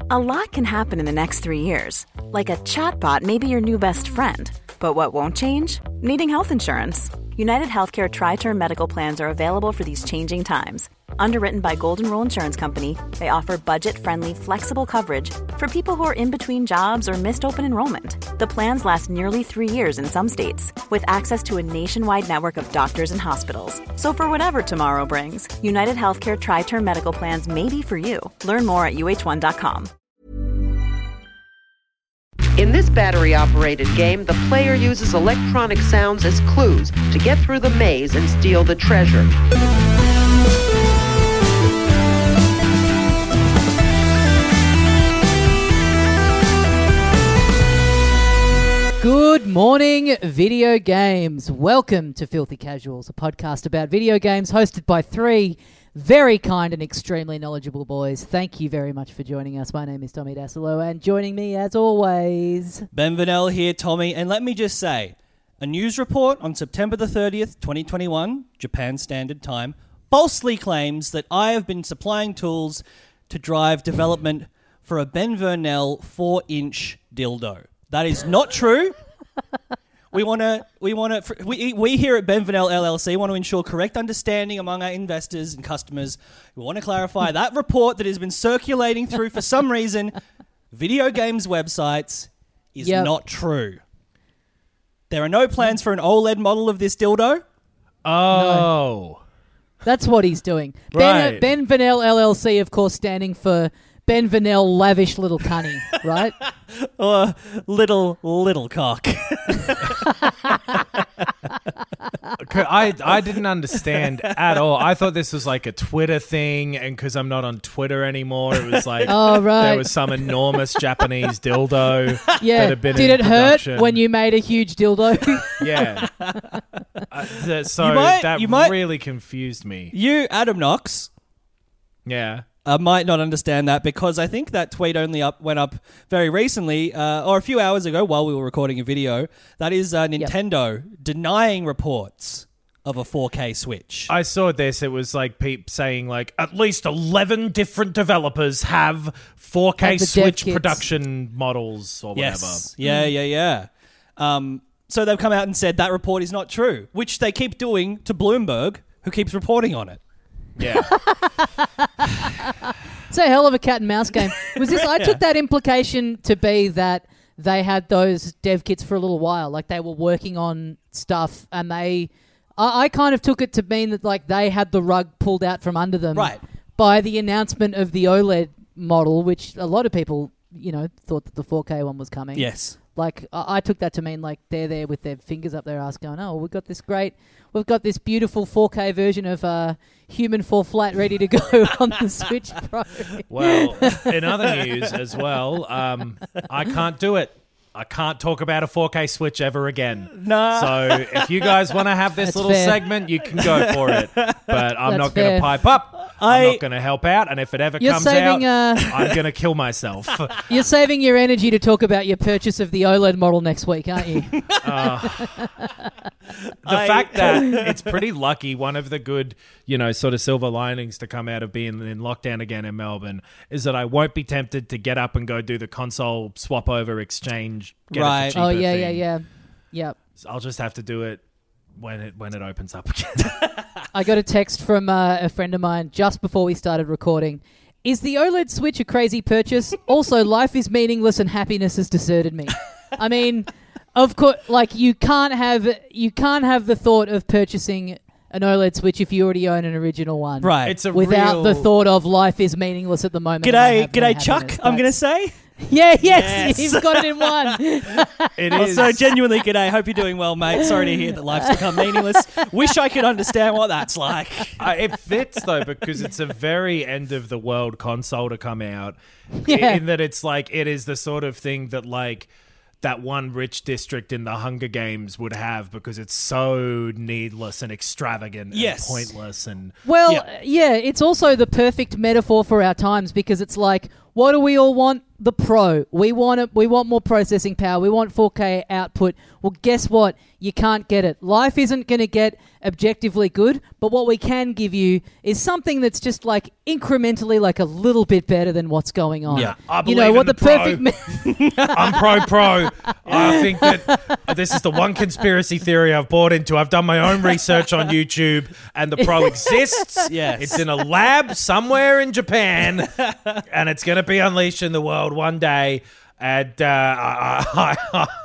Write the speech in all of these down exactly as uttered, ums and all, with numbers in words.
A lot can happen in the next three years. Like a chatbot may be your new best friend. But what won't change? Needing health insurance. United Healthcare Tri-Term Medical Plans are available for these changing times. Underwritten by Golden Rule Insurance Company, they offer budget-friendly, flexible coverage for people who are in between jobs or missed open enrollment. The plans last nearly three years in some states, with access to a nationwide network of doctors and hospitals. So for whatever tomorrow brings, United Healthcare Tri-Term Medical Plans may be for you. Learn more at U H one dot com. In this battery-operated game, the player uses electronic sounds as clues to get through the maze and steal the treasure. Good morning, video games. Welcome to Filthy Casuals, a podcast about video games hosted by three very kind and extremely knowledgeable boys. Thank you very much for joining us. My name is Tommy Dasilo, and joining me as always... Ben Vanel here, Tommy, and let me just say, a news report on September the thirtieth, twenty twenty-one, Japan Standard Time, falsely claims that I have been supplying tools to drive development for a Ben Vernel four-inch dildo. That is not true. We want to, we want to, we, we here at Ben Vanel L L C want to ensure correct understanding among our investors and customers. We want to clarify that report that has been circulating through, for some reason, video games websites is yep. not true. There are no plans for an OLED model of this dildo. Oh. No. That's what he's doing. Right. Ben, Ben Vanel L L C, of course, standing for Ben Vanel Lavish Little Cunny, right? Or little, little cock. I, I didn't understand at all. I thought this was like a Twitter thing, and because I'm not on Twitter anymore, it was like oh, right. there was some enormous Japanese dildo yeah. that had been Did in it hurt production. when you made a huge dildo? Yeah. uh, th- so might- that you might- really confused me. You, Adam Knox, Yeah. I might not understand that because I think that tweet only up went up very recently, uh, or a few hours ago while we were recording a video. That is uh, Nintendo yep. denying reports of a four K Switch. I saw this. It was like Peep saying like at least eleven different developers have four K Switch production models or whatever. Yes. Yeah, yeah, yeah. Um, so they've come out and said that report is not true, which they keep doing to Bloomberg, who keeps reporting on it. Yeah. It's a hell of a cat and mouse game. Was this? I took that implication to be that they had those dev kits for a little while, like they were working on stuff, and they. I, I kind of took it to mean that like they had the rug pulled out from under them, right, by the announcement of the OLED model, which a lot of people, you know, thought that the four K one was coming. Yes. Like, I, I took that to mean, like, they're there with their fingers up their ass going, oh, we've got this great, we've got this beautiful four K version of uh, Human Fall Flat ready to go on the Switch Pro. Well, in other news as well, um, I can't do it. I can't talk about a four K Switch ever again. No. So if you guys want to have this That's little fair. segment, you can go for it. But I'm That's not going fair. to pipe up. I- I'm not going to help out. And if it ever You're comes saving, out, uh, I'm going to kill myself. You're saving your energy to talk about your purchase of the OLED model next week, aren't you? Uh, the I- fact that it's pretty lucky, one of the good, you know, sort of silver linings to come out of being in lockdown again in Melbourne is that I won't be tempted to get up and go do the console swap over exchange. Get Right. It for oh, cheaper yeah, thing. yeah, yeah. Yep. So I'll just have to do it when it when it opens up again. I got a text from uh, a friend of mine just before we started recording. Is the OLED Switch a crazy purchase? Also, life is meaningless and happiness has deserted me. I mean, of course, like you can't have you can't have the thought of purchasing an OLED Switch if you already own an original one, Right. It's a without real... the thought of life is meaningless at the moment. and I G'day, have no g'day, Chuck. happiness. I'm going to That's- say. Yeah, yes, Yes. you've got it in one. It is. Also, genuinely, g'day. Hope you're doing well, mate. Sorry to hear that life's become meaningless. Wish I could understand what that's like. Uh, it fits though because it's a very end of the world console to come out. Yeah. In that it's like it is the sort of thing that like that one rich district in the Hunger Games would have because it's so needless and extravagant Yes. and pointless and Well, Yeah. yeah, it's also the perfect metaphor for our times because it's like, what do we all want the Pro. We want it. We want more processing power. We want four K output. Well, guess what? You can't get it. Life isn't going to get objectively good, but what we can give you is something that's just like incrementally, like a little bit better than what's going on. Yeah, I you believe know in what the the, Pro. perfect. Me- I'm pro pro. I think that this is the one conspiracy theory I've bought into. I've done my own research on YouTube, and the Pro exists. Yes. It's in a lab somewhere in Japan, and it's going to be unleashed in the world one day. And uh, I,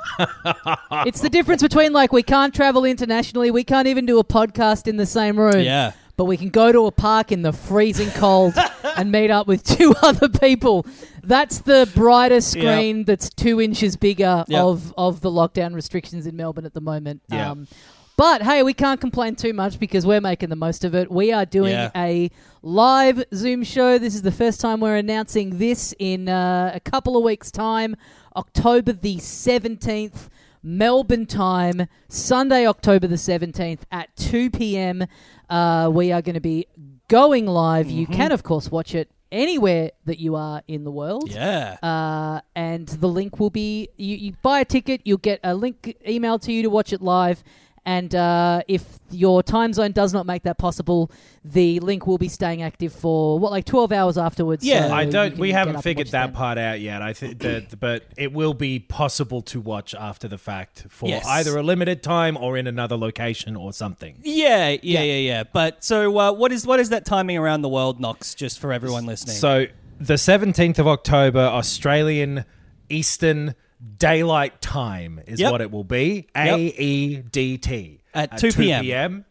I, It's the difference between like we can't travel internationally, we can't even do a podcast in the same room. Yeah. But we can go to a park in the freezing cold and meet up with two other people. That's the brighter screen Yep. that's two inches bigger Yep. of, of the lockdown restrictions in Melbourne at the moment. Yeah. Um, but hey, we can't complain too much because we're making the most of it. We are doing Yeah. a live Zoom show. This is the first time we're announcing this in uh, a couple of weeks' time, October the seventeenth. Melbourne time, Sunday, October the seventeenth at two p.m. Uh, we are going to be going live. Mm-hmm. You can, of course, watch it anywhere that you are in the world. Yeah. Uh, and the link will be, you, you buy a ticket, you'll get a link emailed to you to watch it live. And uh, if your time zone does not make that possible, the link will be staying active for, what, like twelve hours afterwards? Yeah, so I you don't. can We get haven't up and figured watch that part out yet. I think that, but it will be possible to watch after the fact for Yes. either a limited time or in another location or something. Yeah, yeah, yeah, yeah. But so, uh, what is what is that timing around the world, Knox? Just for everyone listening. So the seventeenth of October, Australian Eastern Daylight Time is Yep. what it will be. Yep. A E D T At two p.m. p.m.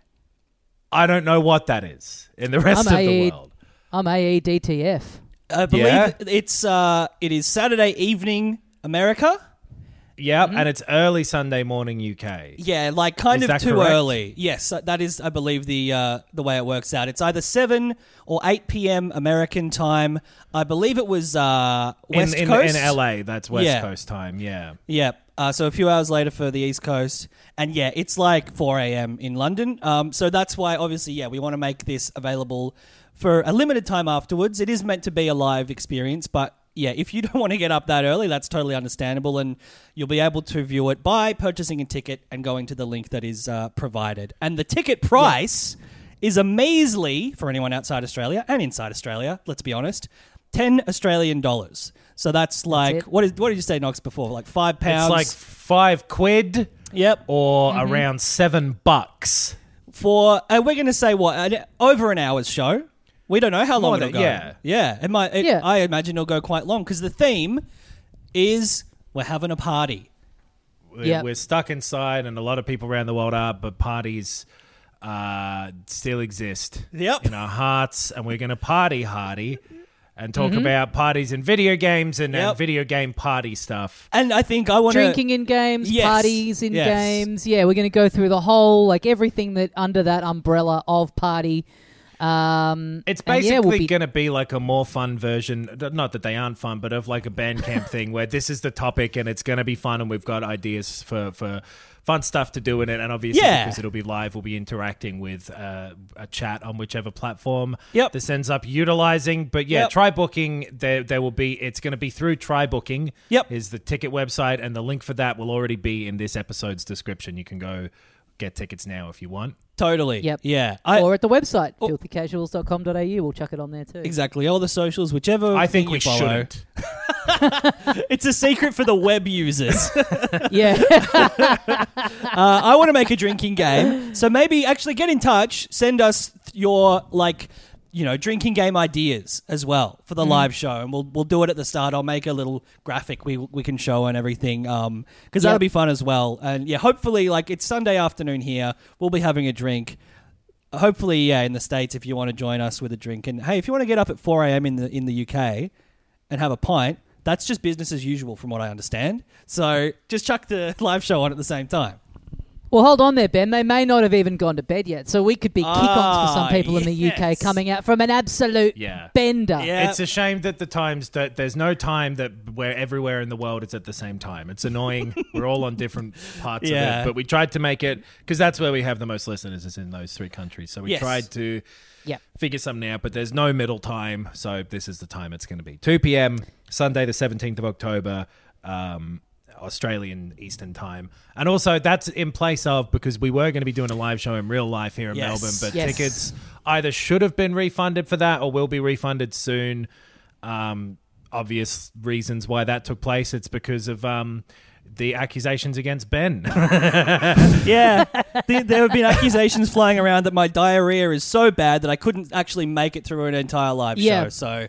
I don't know what that is in the rest I'm of A E the world. I'm A E D T F. I believe Yeah. it's uh, it is Saturday evening, America. Yep, and it's early Sunday morning U K. Yeah, like kind Is of that too correct? early. Yes, uh, that is, I believe, the uh, the way it works out. It's either seven or eight p.m. American time. I believe it was uh, West in, in, Coast. in L A, that's West Yeah. Coast time, yeah. Yeah. Uh, so a few hours later for the East Coast. And yeah, it's like four a.m. in London. Um, so that's why, obviously, yeah, we want to make this available for a limited time afterwards. It is meant to be a live experience, but yeah, if you don't want to get up that early, that's totally understandable. And you'll be able to view it by purchasing a ticket and going to the link that is uh, provided. And the ticket price is a measly, for anyone outside Australia and inside Australia, let's be honest, ten Australian dollars. So that's like, it. what, is, what did you say, Knox, before? Like five pounds? It's like five quid Yep. or around seven bucks. For, uh, we're going to say what, an, over an hour's show. We don't know how long More it'll than- go. yeah. Yeah. It might, it, Yeah. I imagine it'll go quite long because the theme is we're having a party. We're, Yep. we're stuck inside, and a lot of people around the world are, but parties uh, still exist Yep. in our hearts, and we're going to party hardy and talk about parties in video games and, and Yep. video game party stuff. And I think I want to... Drinking in games, Yes. parties in Yes. games. Yeah, we're going to go through the whole, like everything that under that umbrella of party. Um, It's and yeah, basically we'll be- going to be like a more fun version, not that they aren't fun, but of like a Bandcamp thing where this is the topic and it's going to be fun and we've got ideas for, for fun stuff to do in it. And obviously, Yeah. because it'll be live, we'll be interacting with uh, a chat on whichever platform Yep. this ends up utilizing. But yeah, Yep. try booking. There, there will be, it's going to be through Try Booking. Yep. Is the ticket website, and the link for that will already be in this episode's description. You can go get tickets now if you want. Totally. Yep. Yeah. I, or at the website, Oh. filthy casuals dot com dot a u. We'll chuck it on there too. Exactly. All the socials, whichever I think thing we you follow. shouldn't. It's a secret for the web users. Yeah. Uh, I want to make a drinking game. So maybe actually get in touch. Send us your, like, you know, drinking game ideas as well for the live show. And we'll we'll do it at the start. I'll make a little graphic we we can show and everything um, because that'll Yep. be fun as well. And yeah, hopefully, like, it's Sunday afternoon here. We'll be having a drink. Hopefully, yeah, in the States, if you want to join us with a drink. And hey, if you want to get up at four a.m. in the in the U K and have a pint, that's just business as usual from what I understand. So just chuck the live show on at the same time. Well, hold on there, Ben. They may not have even gone to bed yet, so we could be kick-ons for some Ah, people in the U K yes. coming out from an absolute Yeah. bender. Yeah. It's a shame that the times that there's no time that where everywhere in the world it's at the same time. It's annoying. We're all on different parts Yeah. of it, but we tried to make it because that's where we have the most listeners is in those three countries. So we Yes. tried to Yep. figure something out, but there's no middle time. So this is the time it's going to be two p.m. Sunday, the seventeenth of October. Um, Australian Eastern Time. And also that's in place of, because we were going to be doing a live show in real life here in Yes. Melbourne, but Yes. tickets either should have been refunded for that or will be refunded soon. Um, obvious reasons why that took place. It's because of um, the accusations against Ben. Yeah, the, there have been accusations flying around that my diarrhea is so bad that I couldn't actually make it through an entire live Yeah. show. So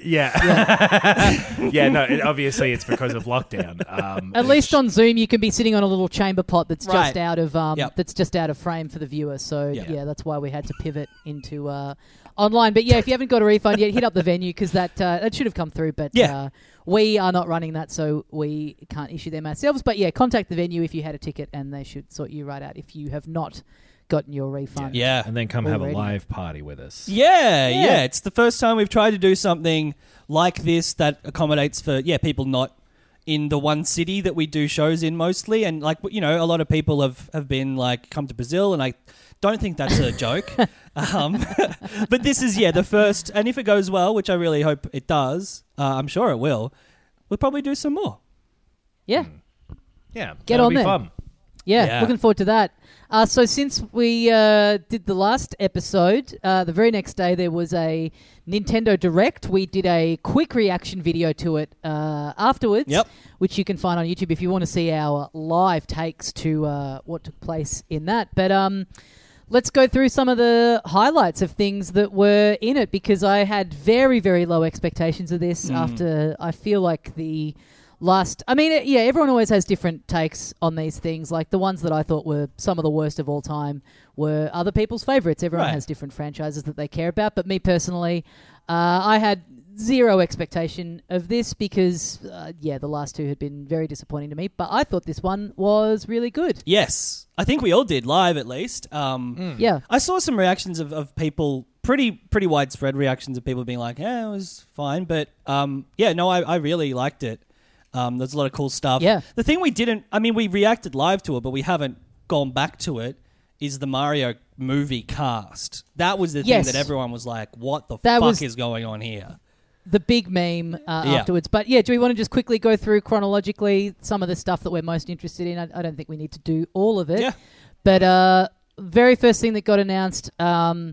yeah. yeah, no, it, obviously it's because of lockdown. Um, At least on Zoom, you can be sitting on a little chamber pot that's just Right. out of um, Yep. that's just out of frame for the viewer. So Yep. yeah, that's why we had to pivot into uh, online. But yeah, if you haven't got a refund yet, hit up the venue because that uh, that should have come through. But Yeah. uh, we are not running that, so we can't issue them ourselves. But yeah, contact the venue if you had a ticket, and they should sort you right out if you have not gotten your refund. yeah. and then come have a Already. live party with us. Yeah, Yeah. yeah, It's the first time we've tried to do something like this that accommodates for yeah people not in the one city that we do shows in mostly, and like you know a lot of people have have been like come to Brazil, and I don't think that's a joke. Um, but this is yeah the first, and if it goes well, which I really hope it does, uh, I'm sure it will. We'll probably do some more. Yeah. Yeah, Get that'll on be there. fun. Yeah, Yeah. looking forward to that. Uh, so since we uh, did the last episode, uh, the very next day there was a Nintendo Direct. We did a quick reaction video to it uh, afterwards, Yep. which you can find on YouTube if you want to see our live takes to uh, what took place in that. But um, let's go through some of the highlights of things that were in it, because I had very, very low expectations of this after I feel like the... Last, I mean, yeah, everyone always has different takes on these things. Like the ones that I thought were some of the worst of all time were other people's favorites. Everyone Right. has different franchises that they care about. But me personally, uh, I had zero expectation of this because, uh, yeah, the last two had been very disappointing to me. But I thought this one was really good. Yes, I think we all did live at least. Um, Yeah. I saw some reactions of, of people, pretty pretty widespread reactions of people being like, "Yeah, it was fine," but um, yeah, no, I, I really liked it. Um, there's a lot of cool stuff. Yeah. The thing we didn't, I mean, we reacted live to it, but we haven't gone back to it. Is the Mario movie cast? That was the Yes. thing that everyone was like, "What the That fuck was- is going on here?" The big meme uh, Yeah. afterwards. But yeah, do we want to just quickly go through chronologically some of the stuff that we're most interested in? I, I don't think we need to do all of it. Yeah. But uh, very first thing that got announced, um,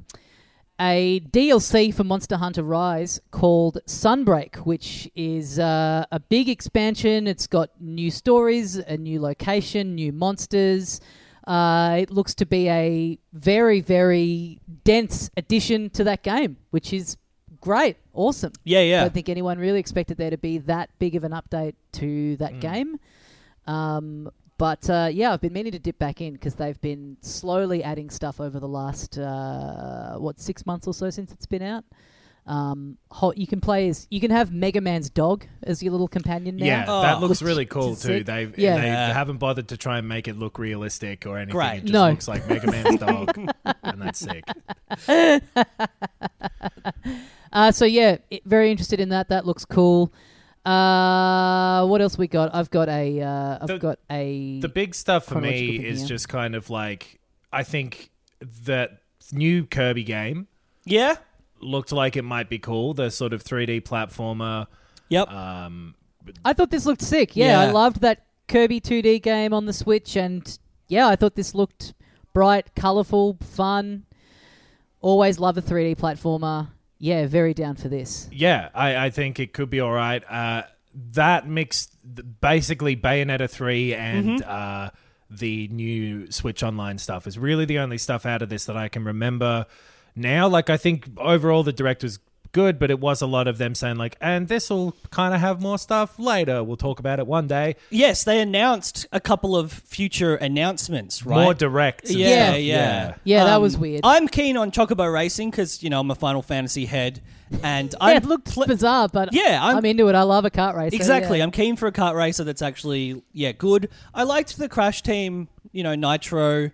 a D L C for Monster Hunter Rise called Sunbreak, which is uh, a big expansion. It's got new stories, a new location, new monsters. Uh, it looks to be a very, very dense addition to that game, which is great. Awesome. Yeah, I yeah. don't think anyone really expected there to be that big of an update to that game. Um, but uh, yeah, I've been meaning to dip back in because they've been slowly adding stuff over the last uh, what six months or so since it's been out. Um, ho- you can play as you can have Mega Man's dog as your little companion now. Yeah, Oh. that looks Which really is cool too. sick. They Yeah. they Yeah. haven't bothered to try and make it look realistic or anything. Great. It just No. looks like Mega Man's dog, and that's sick. Uh, so yeah, it, very interested in that. That looks cool. Uh, what else we got? I've got a. Uh, I've The- got a. The big stuff for me Chronological thing, is yeah. just kind of like I think that new Kirby game Yeah. looked like it might be cool. The sort of three D platformer. Yep. Um, I thought this looked sick. Yeah, I Yeah. loved that Kirby two D game on the Switch, and yeah, I thought this looked bright, colourful, fun. Always love a three D platformer. Yeah, very down for this. Yeah, I, I think it could be all right. Uh, that mixed basically Bayonetta three and uh, the new Switch Online stuff is really the only stuff out of this that I can remember now. Like, I think overall the direct was good, but it was a lot of them saying like, and this will kind of have more stuff later. We'll talk about it one day. Yes, they announced a couple of future announcements, right? More direct. and Yeah, stuff. yeah. Yeah, that Um, was weird. I'm keen on Chocobo Racing because, you know, I'm a Final Fantasy head. And Yeah, I it looked bizarre, but Yeah, I'm- I'm, into it. I love a kart racer. Exactly. yeah. I'm keen for a kart racer that's actually, yeah, good. I liked the Crash Team, you know, Nitro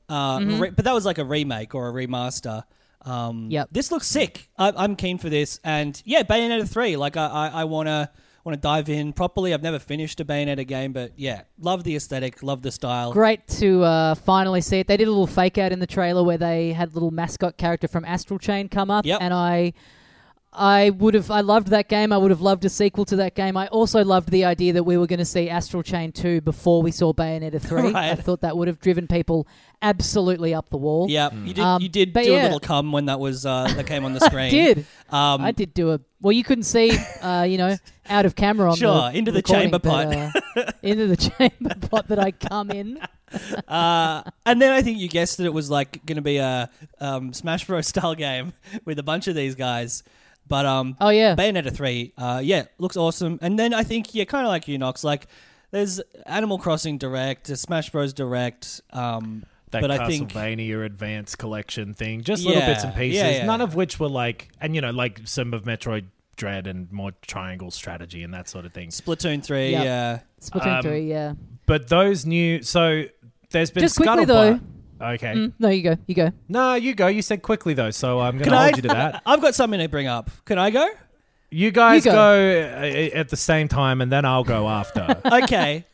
uh, Mm-hmm. re- but that was like a remake or a remaster. Um, Yep. This looks sick. I, I'm keen for this, and yeah, Bayonetta three. Like I, I, I wanna want to dive in properly. I've never finished a Bayonetta game, but yeah, love the aesthetic, love the style. Great to uh, finally see it. They did a little fake out in the trailer where they had a little mascot character from Astral Chain come up, Yep. and I, I would have, I loved that game. I would have loved a sequel to that game. I also loved the idea that we were going to see Astral Chain two before we saw Bayonetta three. Right. I thought that would have driven people absolutely up the wall. Yeah, you did. Um, you did do but a yeah. little cum when that was uh, that came on the screen. I did. Um, I did do a well. You couldn't see, uh, you know, out of camera on Sure, the into the recording, chamber but, uh, into the chamber pot that I come in. Uh, and then I think you guessed that it was like going to be a um, Smash Bros. Style game with a bunch of these guys. But um, Oh yeah, Bayonetta three, uh, yeah, looks awesome. And then I think, yeah, kind of like you, Nox, like there's Animal Crossing Direct, a Smash Bros. Direct. Um, That but I think Castlevania Advanced Collection thing, just little Yeah, bits and pieces, yeah, yeah. none of which were like, and you know, like some of Metroid Dread and more triangle strategy and that sort of thing. Splatoon three, Yep. yeah. Splatoon um, three. Yeah. But those new, so there's been Just quickly, Scuttlebutt. though. Okay. Mm, no, you go. You go. No, you go. You said quickly though, so I'm going Can to I? hold you to that. I've got something to bring up. Can I go? You guys You go, go. uh, at the same time, and then I'll go after. Okay.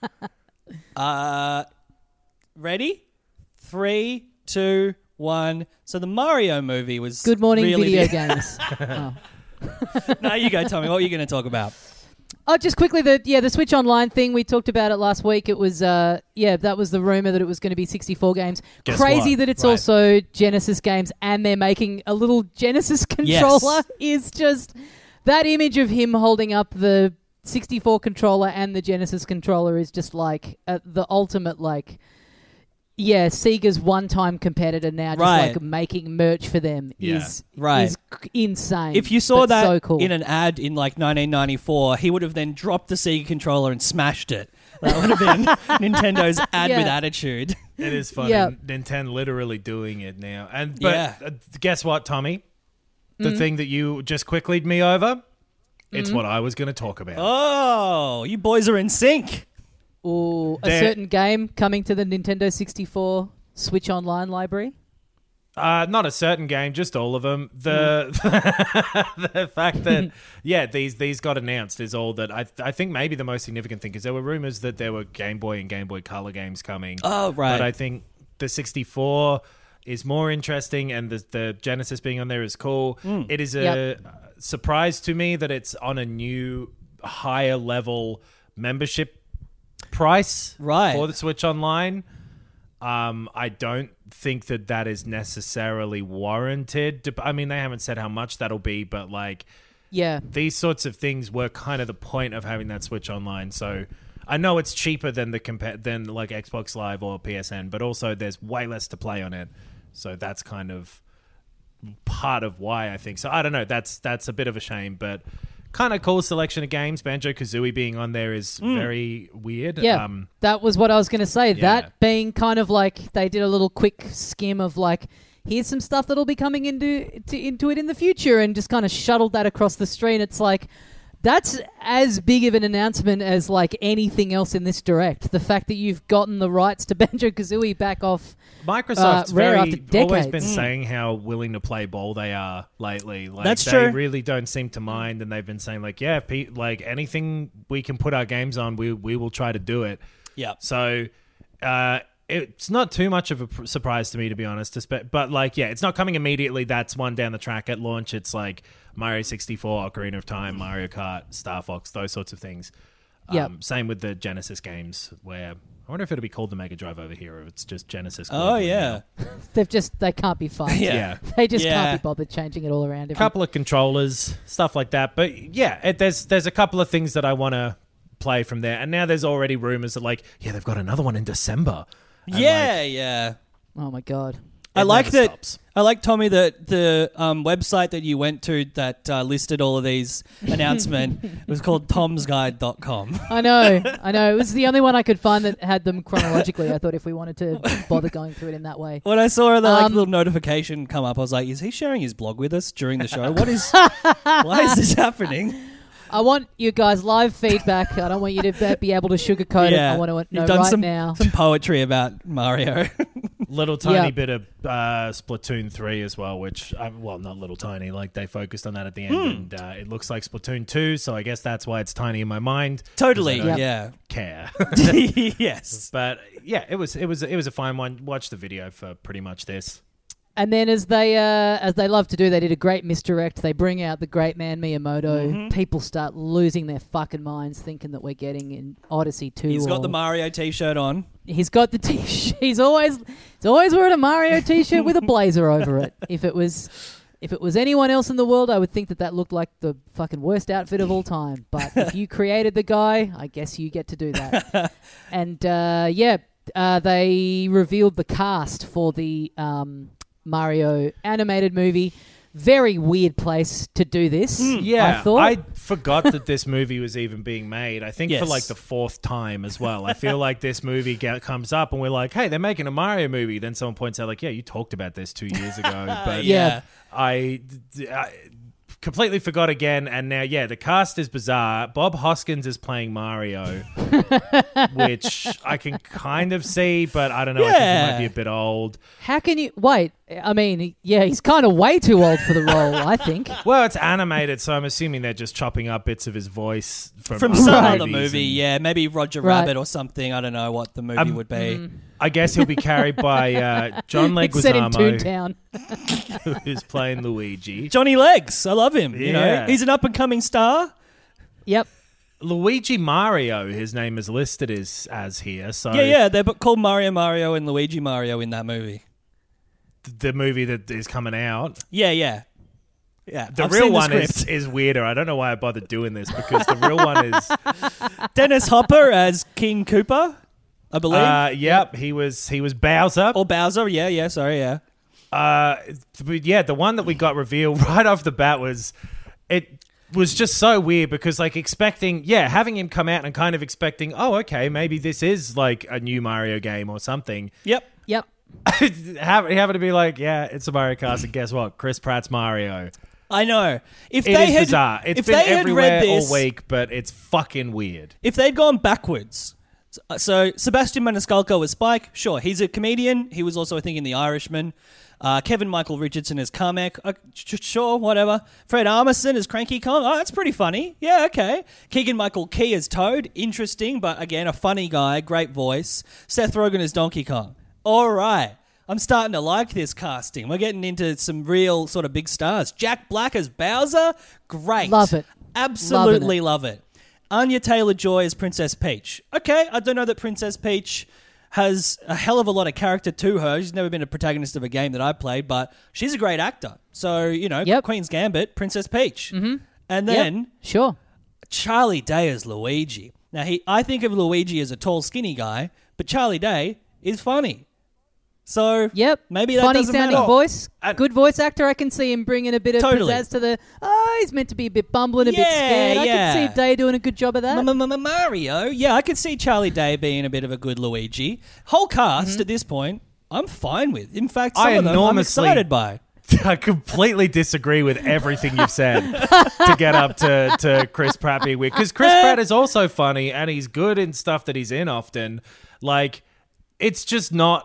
uh, ready? Three, two, one. So the Mario movie was Good morning, really video big. games. oh. No, you go, Tommy. What are you going to talk about? Oh, just quickly, the yeah, the Switch Online thing. We talked about it last week. It was uh, yeah, that was the rumor that it was going to be sixty-four games. Guess Crazy what? that it's Right. also Genesis games, and they're making a little Genesis controller. Is just that image of him holding up the sixty-four controller and the Genesis controller is just like uh, the ultimate like. Yeah, Sega's one-time competitor now, just Right. like making merch for them Yeah. is Right. is c- insane. If you saw but that so cool. in an ad in like nineteen ninety-four, he would have then dropped the Sega controller and smashed it. That would have been Nintendo's ad Yeah. with attitude. It is funny. Yeah. Nintendo literally doing it now. And but Yeah. uh, guess what, Tommy? Mm-hmm. The thing that you just quicklyed me over, it's what I was going to talk about. Oh, you boys are in sync. Or a There- certain game coming to the Nintendo sixty-four Switch Online library? Uh, not a certain game, just all of them. The the fact that yeah, these these got announced is all that I I think maybe the most significant thing because there were rumors that there were Game Boy and Game Boy Color games coming. Oh, right. But I think the sixty-four is more interesting, and the the Genesis being on there is cool. Hmm. It is a Yep. surprise to me that it's on a new higher level membership price Right. for the Switch Online. Um, I don't think that that is necessarily warranted. Dep- I mean, they haven't said how much that'll be, but like Yeah. these sorts of things were kind of the point of having that Switch Online. So I know it's cheaper than the compa- than like Xbox Live or P S N, but also there's way less to play on it. So that's kind of part of why I think so. I don't know. That's that's a bit of a shame, but kind of cool selection of games. Banjo-Kazooie being on there is very weird. Yeah. Um, that was what I was going to say. yeah. That being kind of like they did a little quick skim of like, here's some stuff that'll be coming into to, into it in the future and just kind of shuttled that across the screen. It's like, that's as big of an announcement as like anything else in this direct. The fact that you've gotten the rights to Banjo-Kazooie back off Microsoft's Uh, Rare very after always decades. been Mm. saying how willing to play ball they are lately. Like, That's they true. really don't seem to mind, and they've been saying like, yeah, pe- like anything we can put our games on, we we will try to do it. Yeah. So uh, it's not too much of a pr- surprise to me, to be honest. to spe- But like, yeah, it's not coming immediately. That's one down the track at launch. It's like Mario sixty-four, Ocarina of Time, Mario Kart, Star Fox, those sorts of things. Yep. Um, same with the Genesis games, where I wonder if it'll be called the Mega Drive over here, or if it's just Genesis. Oh, globally yeah. now. They've just they can't be fucked. Yeah. Yeah. They just Yeah. can't be bothered changing it all around. A Every- couple of controllers, stuff like that. But yeah, it, there's there's a couple of things that I want to play from there. And now there's already rumors that like, yeah, they've got another one in December. And, Yeah, like, yeah. Oh my god. I it like never that. stops. I like Tommy that the um, website that you went to that uh, listed all of these announcement was called toms guide dot com. I know, I know. It was the only one I could find that had them chronologically. I thought if we wanted to bother going through it in that way. When I saw the like, Um, little notification come up, I was like, "Is he sharing his blog with us during the show? What is? Why is this happening?" I want you guys live feedback. I don't want you to be able to sugarcoat it. I want to know You've done right some now. some poetry about Mario. Little tiny Yeah. bit of uh, Splatoon three as well, which, uh, well, not little tiny, like they focused on that at the end, and uh, it looks like Splatoon two, so I guess that's why it's tiny in my mind. Totally, 'Cause I don't yeah. care. Yes. But yeah, it was it was it was a fine one. Watch the video for pretty much this. And then, as they uh, as they love to do, they did a great misdirect. They bring out the great man Miyamoto. Mm-hmm. People start losing their fucking minds, thinking that we're getting in Odyssey two. He's got or- the Mario T-shirt on. He's got the t-shirt. He's always he's always wearing a Mario T-shirt with a blazer over it. If it was if it was anyone else in the world, I would think that that looked like the fucking worst outfit of all time. But if you created the guy, I guess you get to do that. And uh, yeah, uh, they revealed the cast for the um, Mario animated movie. Very weird place to do this. Yeah, I thought. I forgot that this movie was even being made. I think Yes. for like the fourth time as well. I feel like this movie get, comes up and we're like, hey, they're making a Mario movie. Then someone points out like, yeah, you talked about this two years ago. But Yeah. I, I completely forgot again. And now, yeah, the cast is bizarre. Bob Hoskins is playing Mario, which I can kind of see, but I don't know. I think he Yeah. might be a bit old. How can you wait? I mean, yeah, he's kind of way too old for the role. I think. Well, it's animated, so I'm assuming they're just chopping up bits of his voice from, From other some Right. other movies movie, and- yeah. Maybe Roger Right. Rabbit or something. I don't know what the movie Um, would be. I guess he'll be carried by uh, John It's set in Leguizamo, Toontown. who's playing Luigi. Johnny Legs. I love him. You know, Yeah. he's an up-and-coming star. Yep. Luigi Mario, his name is listed as, as here. So Yeah, yeah. They're called Mario Mario and Luigi Mario in that movie. th- the movie that is coming out. Yeah, yeah. Yeah. The I've real seen one is, script. is weirder. I don't know why I bothered doing this because the real one is... Dennis Hopper as King Koopa, I believe. Uh, yep, he was he was Bowser. or Bowser. Yeah, yeah. Sorry, yeah. Uh, but yeah, the one that we got revealed right off the bat was it was just so weird because like expecting, yeah, having him come out and kind of expecting, oh, okay, maybe this is like a new Mario game or something. Yep. Yep. having, having to be like, yeah, it's a Mario Kart, and guess what? Chris Pratt's Mario. I know. If It they is had, bizarre. It's if been they had everywhere read this, all week, but it's fucking weird. if they'd gone backwards, so, so Sebastian Maniscalco was Spike. Sure, he's a comedian. He was also, I think, in The Irishman. Uh, Kevin Michael Richardson is Carmack. Uh, sh- sure, whatever. Fred Armisen is Cranky Kong. Oh, that's pretty funny. Yeah, okay. Keegan Michael Key as Toad. Interesting, but again, a funny guy. Great voice. Seth Rogen as Donkey Kong. All right. I'm starting to like this casting. We're getting into some real sort of big stars. Jack Black as Bowser. Great. Love it. Absolutely Loving love it. Anya Taylor-Joy as Princess Peach. Okay, I don't know that Princess Peach has a hell of a lot of character to her. She's never been a protagonist of a game that I played, but she's a great actor. So, you know, Yep. Queen's Gambit, Princess Peach. Mm-hmm. And Yep. then Sure. Charlie Day as Luigi. Now, he, I think of Luigi as a tall, skinny guy, but Charlie Day is funny. So Yep. maybe that funny doesn't sounding matter. voice. And- Good voice actor. I can see him bringing a bit of Totally. pizzazz to the. Oh, he's meant to be a bit bumbling, a bit Yeah, scared. I yeah. can see Day doing a good job of that. M-m-m- Mario, yeah, I could see Charlie Day being a bit of a good Luigi. Whole cast Mm-hmm. at this point, I'm fine with. In fact, some I of them I'm enormously- excited by. I completely disagree with everything you've said to get up to, to Chris Pratt being weird. Because Chris Pratt is also funny and he's good in stuff that he's in often. Like, it's just not...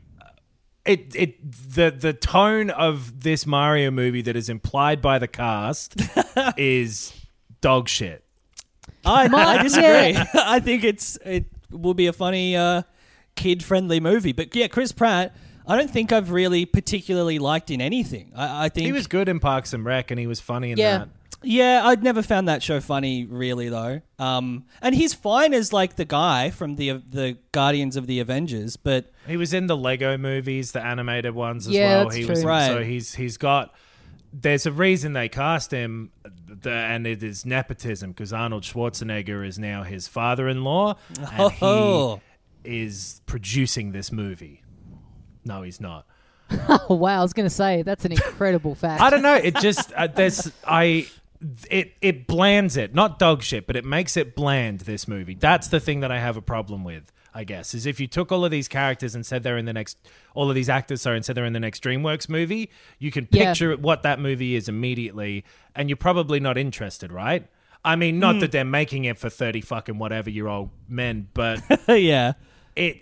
It it the the tone of this Mario movie that is implied by the cast is dog shit. I, My- I disagree. yeah. I think it's it will be a funny uh, kid-friendly movie. But yeah, Chris Pratt, I don't think I've really particularly liked in anything. I, I think He was good in Parks and Rec and he was funny in Yeah. that. Yeah, I'd never found that show funny, really, though. Um, and he's fine as like the guy from the the Guardians of the Avengers, but He was in the Lego movies, the animated ones as Yeah, well. that's he true. was Right. so he's he's got. There's a reason they cast him, the, and it is nepotism because Arnold Schwarzenegger is now his father-in-law, and Oh. he is producing this movie. No, he's not. Oh, wow. I was going to say, that's an incredible fact. I don't know. It just uh, there's I. It it blands it, not dog shit, but it makes it bland. This movie. That's the thing that I have a problem with. I guess is if you took all of these characters and said they're in the next, all of these actors, sorry, and said they're in the next DreamWorks movie, you can Yeah. picture what that movie is immediately, and you're probably not interested, right? I mean, not that they're making it for thirty fucking whatever year old men, but yeah. it.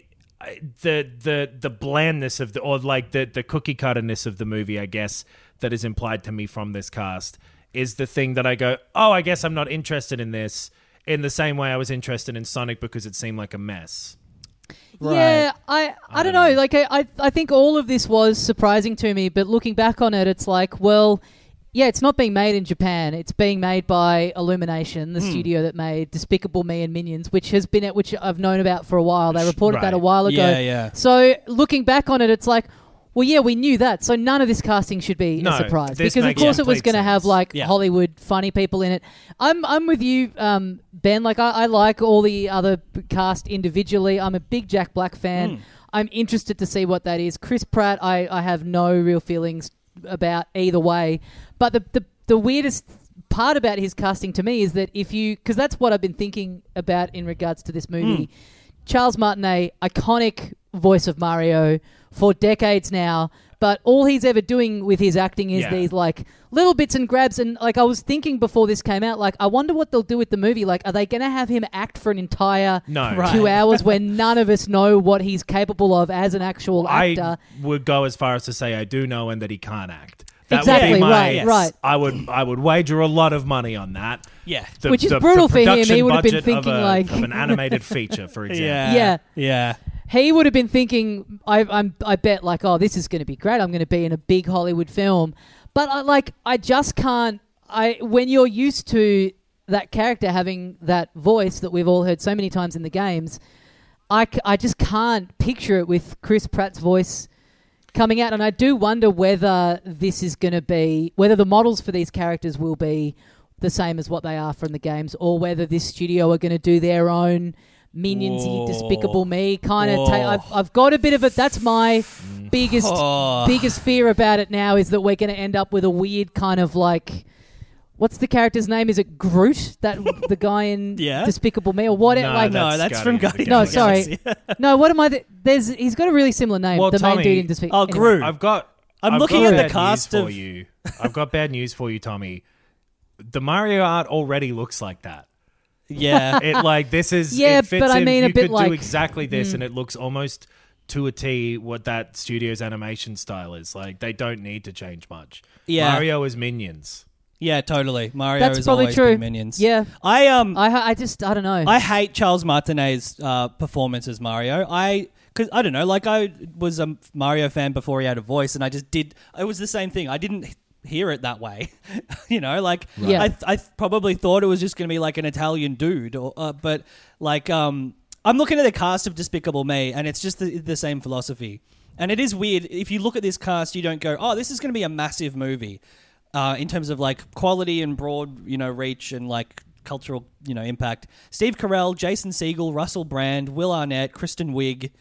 I, the the the blandness of the or like the the cookie cutterness of the movie, I guess, that is implied to me from this cast is the thing that I go, oh, I guess I'm not interested in this in the same way I was interested in Sonic because it seemed like a mess. Right. Yeah, I, I don't know. Like I, I I think all of this was surprising to me, but looking back on it, it's like, well, yeah, it's not being made in Japan. It's being made by Illumination, the Hmm. studio that made Despicable Me and Minions, which has been at which I've known about for a while. They reported that a Right. while ago. Yeah, yeah. So looking back on it, it's like, well, yeah, we knew that. So none of this casting should be No, a surprise this because, of makes course, it was complete going to have sense. like Yeah. Hollywood funny people in it. I'm I'm with you, um, Ben. Like I, I like all the other p- cast individually. I'm a big Jack Black fan. I'm interested to see what that is. Chris Pratt, I, I have no real feelings about either way. But the the the weirdest part about his casting to me is that if you, because that's what I've been thinking about in regards to this movie. Charles Martinet, iconic voice of Mario for decades now, but all he's ever doing with his acting is Yeah. these like little bits and grabs. And like I was thinking before this came out, like I wonder what they'll do with the movie. Like, are they going to have him act for an entire No. Right. two hours when none of us know what he's capable of as an actual actor? I would go as far as to say I do know and that he can't act. That Exactly, would be my, right, Yes. right. I would I would wager a lot of money on that. Yeah. The- Which is the- brutal the for him. He production would have been budget of thinking a- like- of an animated feature, for example. Yeah. Yeah. Yeah. He would have been thinking, I, I'm, I bet, like, oh, this is going to be great. I'm going to be in a big Hollywood film. But I like, I just can't. I when you're used to that character having that voice that we've all heard so many times in the games, I, c- I just can't picture it with Chris Pratt's voice coming out. And I do wonder whether this is going to be, whether the models for these characters will be the same as what they are from the games, or whether this studio are going to do their own Minions-y, Whoa. Despicable Me kind of. Whoa. Ta- I've I've got a bit of it. That's my biggest Oh. biggest fear about it now is that we're going to end up with a weird kind of like. What's the character's name? Is it Groot? That the guy in Yeah. Despicable Me or what? No, like No, That's that's from Guardians Guardians. of no, the sorry, Galaxy. no. What am I? Th- there's he's got a really similar name. Well, the Tommy- main dude in Despicable. Oh, Groot. I've got. I'm I've looking got at the bad cast news of- for you. I've got bad news for you, Tommy. The Mario art already looks like that. Yeah. It like this is Yeah, it fits but I in. mean a you bit could like- do exactly this, and it looks almost to a T what that studio's animation style is. Like they don't need to change much. Yeah. Mario is Minions. Yeah, totally. Mario That's is probably always true. been Minions. Yeah, I um I I just I don't know. I hate Charles Martinet's uh, performance as Mario. I because I don't know, like I was a Mario fan before he had a voice, and I just did. It was the same thing. I didn't hear it that way, you know. Like Yeah. I I probably thought it was just going to be like an Italian dude, or uh, but like um I'm looking at the cast of Despicable Me, and it's just the, the same philosophy. And it is weird if you look at this cast, you don't go, oh, this is going to be a massive movie. Uh, in terms of like quality and broad, you know, reach and like cultural, you know, impact. Steve Carell, Jason Segel, Russell Brand, Will Arnett, Kristen Wiig,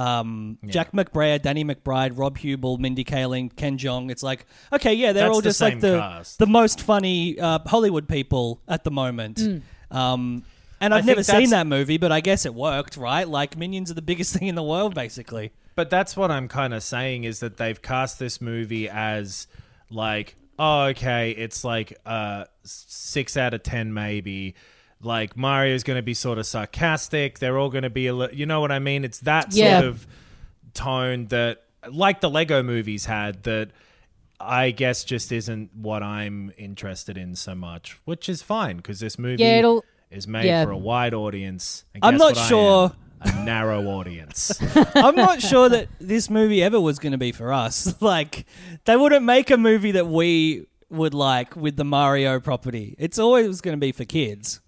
um, Jack McBrayer, Danny McBride, Rob Hubel, Mindy Kaling, Ken Jeong. It's like, okay, yeah, they're That's all the just like same the cast. the most funny uh, Hollywood people at the moment. Um, and I I've never think seen that's- that movie, but I guess it worked, right? Like Minions are the biggest thing in the world, basically. But that's what I'm kind of saying is that they've cast this movie as like, oh, okay, it's like uh, six out of ten maybe. Like Mario's going to be sort of sarcastic. They're all going to be, a li- you know what I mean? It's that Yeah. sort of tone that, like the Lego movies had, that I guess just isn't what I'm interested in so much, which is fine because this movie Yeah, it'll- is made yeah. for a wide audience. And I'm guess not what I sure- am? A narrow audience. I'm not sure that this movie ever was going to be for us. Like, they wouldn't make a movie that we would like with the Mario property. It's always going to be for kids.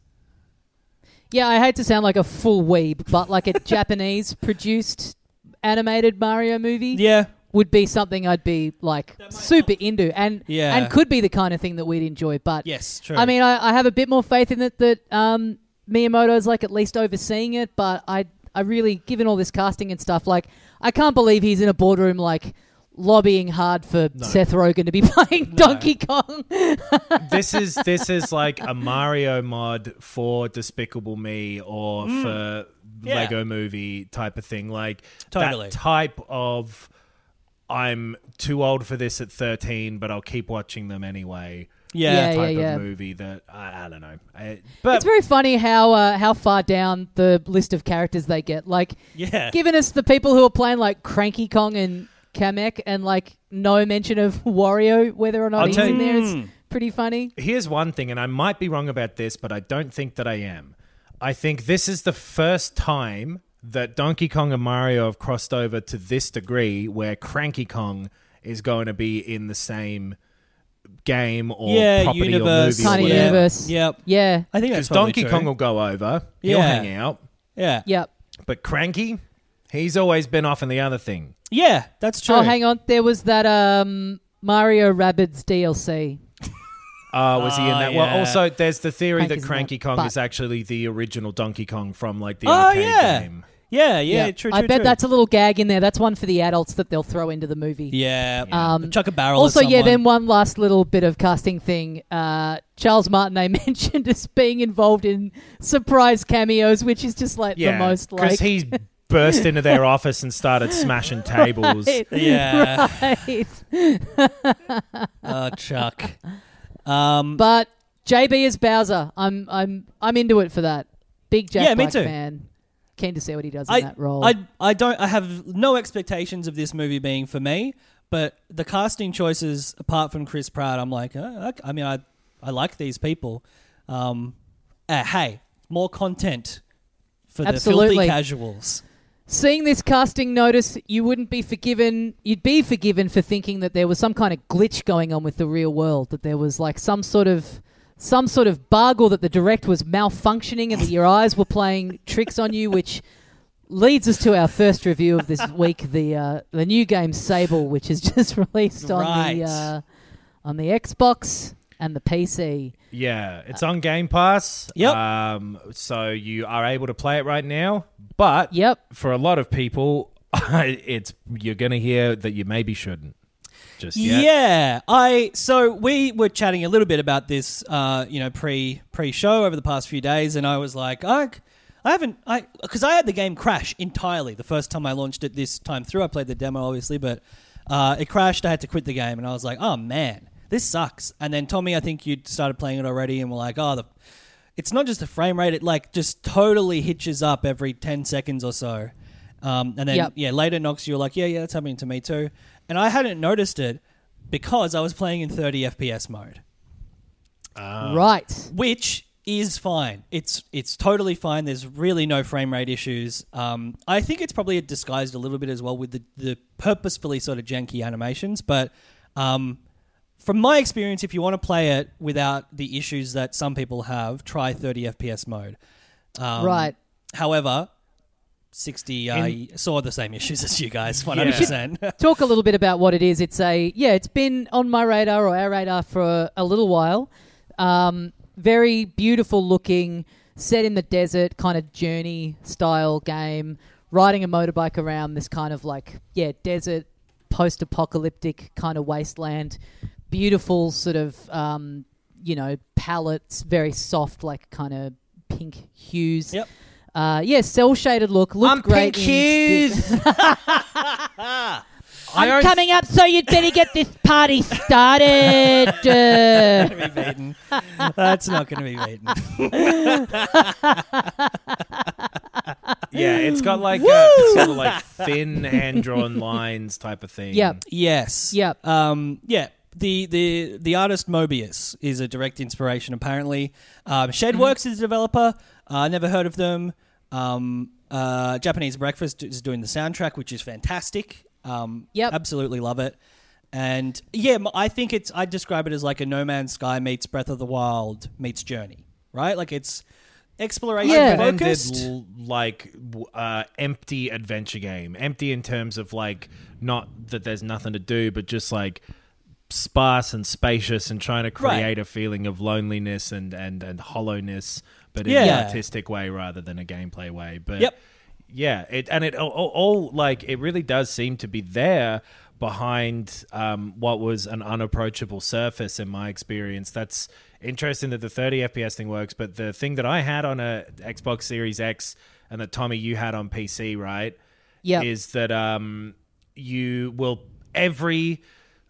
Yeah, I hate to sound like a full weeb, but like a Japanese produced animated Mario movie Yeah. would be something I'd be like super into, and Yeah. and could be the kind of thing that we'd enjoy. But Yes, true. I mean, I, I have a bit more faith in it that um, Miyamoto's like at least overseeing it. But I I really, given all this casting and stuff, like I can't believe he's in a boardroom like lobbying hard for Seth Rogen to be playing Donkey Kong. this is this is like a Mario mod for Despicable Me or for Yeah. Lego Movie type of thing. Like Totally. that type of I'm too old for this at thirteen, but I'll keep watching them anyway. Yeah. Yeah, type yeah. of movie that I, I don't know. I, but It's very funny how uh, how far down the list of characters they get. Like, Yeah. giving us the people who are playing like Cranky Kong and Kamek, and like no mention of Wario, whether or not I'll he's tell in you- there, is Mm. pretty funny. here's one thing, and I might be wrong about this, but I don't think that I am. I think this is the first time that Donkey Kong and Mario have crossed over to this degree where Cranky Kong is going to be in the same game or Yeah, property universe. or movie. Kind or of whatever. universe. Yep. Yeah. I think Because that's probably Donkey true. Kong will go over. He'll Yeah. hang out. Yeah. Yep. But Cranky, he's always been off in the other thing. Yeah, that's true. Oh, hang on. There was that um, Mario Rabbids D L C. Uh, was he in Oh, that? yeah. Well, also, there's the theory Cranky's that in Cranky that, Kong but- is actually the original Donkey Kong from like the Oh, arcade yeah. game. Yeah, yeah, Yeah. true, true, I bet true. that's a little gag in there. That's one for the adults that they'll throw into the movie. Yeah. Um, Chuck a barrel Also, at yeah, someone. then one last little bit of casting thing. Uh, Charles Martinet mentioned as being involved in surprise cameos, which is just like Yeah, the most because like. he's burst into their office and started smashing tables. Right, Yeah. right. Oh, Chuck. Um, But J B as Bowser, I'm I'm I'm into it for that. Big Jack Yeah, me Black too. fan. Keen to see what he does in I, that role. I, I don't. I have no expectations of this movie being for me, but the casting choices, apart from Chris Pratt, I'm like, uh, I mean, I, I like these people. Um, uh, hey, more content for the Absolutely. filthy casuals. Seeing this casting notice, you wouldn't be forgiven. You'd be forgiven for thinking that there was some kind of glitch going on with the real world. That there was like some sort of some sort of bug, or that the direct was malfunctioning and that your eyes were playing tricks on you, which leads us to our first review of this week, the uh, the new game Sable, which is just released on Right. the uh, on the Xbox and the P C. Yeah, it's on Game Pass. Yep. Um, so you are able to play it right now. But Yep. for a lot of people, it's you're going to hear that you maybe shouldn't. Just yet. Yeah, I so we were chatting a little bit about this, uh, you know, pre pre show over the past few days, and I was like, I, I haven't, I because I had the game crash entirely the first time I launched it this time through. I played the demo obviously, but uh, it crashed. I had to quit the game, and I was like, oh man, this sucks. And then Tommy, I think you started playing it already, and we're like, oh, the, it's not just the frame rate; it like just totally hitches up every ten seconds or so. Um, and then Yep. yeah, later Knox, you were like, yeah, yeah, that's happening to me too. And I hadn't noticed it because I was playing in thirty F P S mode, Right. which is fine. It's it's totally fine. There's really no frame rate issues. Um, I think it's probably disguised a little bit as well with the, the purposefully sort of janky animations. But um, from my experience, if you want to play it without the issues that some people have, try thirty F P S mode. Um, Right. However, sixty uh, In- saw the same issues as you guys, one hundred percent. Talk a little bit about what it is. It's a yeah, it's been on my radar or our radar for a, a little while. Um, very beautiful looking, set in the desert, kind of journey style game. Riding a motorbike around this kind of like yeah, desert, post-apocalyptic kind of wasteland. Beautiful sort of um, you know palettes, very soft, like kind of pink hues. Yep. Uh, yeah, cell shaded look. Looked I'm great. Pink in Hughes. I'm own- coming up, so you'd better get this party started. Uh, Gonna be beaten. That's not going to be beaten. Yeah, it's got like a sort of like thin hand drawn lines type of thing. Yep. Yes. Yep. Um, yeah. The, the the artist Mobius is a direct inspiration, apparently. Um, Shadeworks is a developer. I uh, never heard of them. Um, uh, Japanese Breakfast is doing the soundtrack, which is fantastic. Um, Yep. Absolutely love it. And yeah, m- I think it's, I describe it as like a No Man's Sky meets Breath of the Wild meets Journey, right? Like it's exploration Yeah. Open-ended, focused. l- like w- uh, empty adventure game. Empty in terms of like not that there's nothing to do, but just like sparse and spacious and trying to create Right. a feeling of loneliness and, and, and hollowness, but in Yeah. an artistic way rather than a gameplay way. But Yep. yeah, it and it all, all, all like it really does seem to be there behind um, what was an unapproachable surface in my experience. That's interesting that the thirty F P S thing works, but the thing that I had on a Xbox Series X and that Tommy you had on P C, right? Yep. Is that um, you will every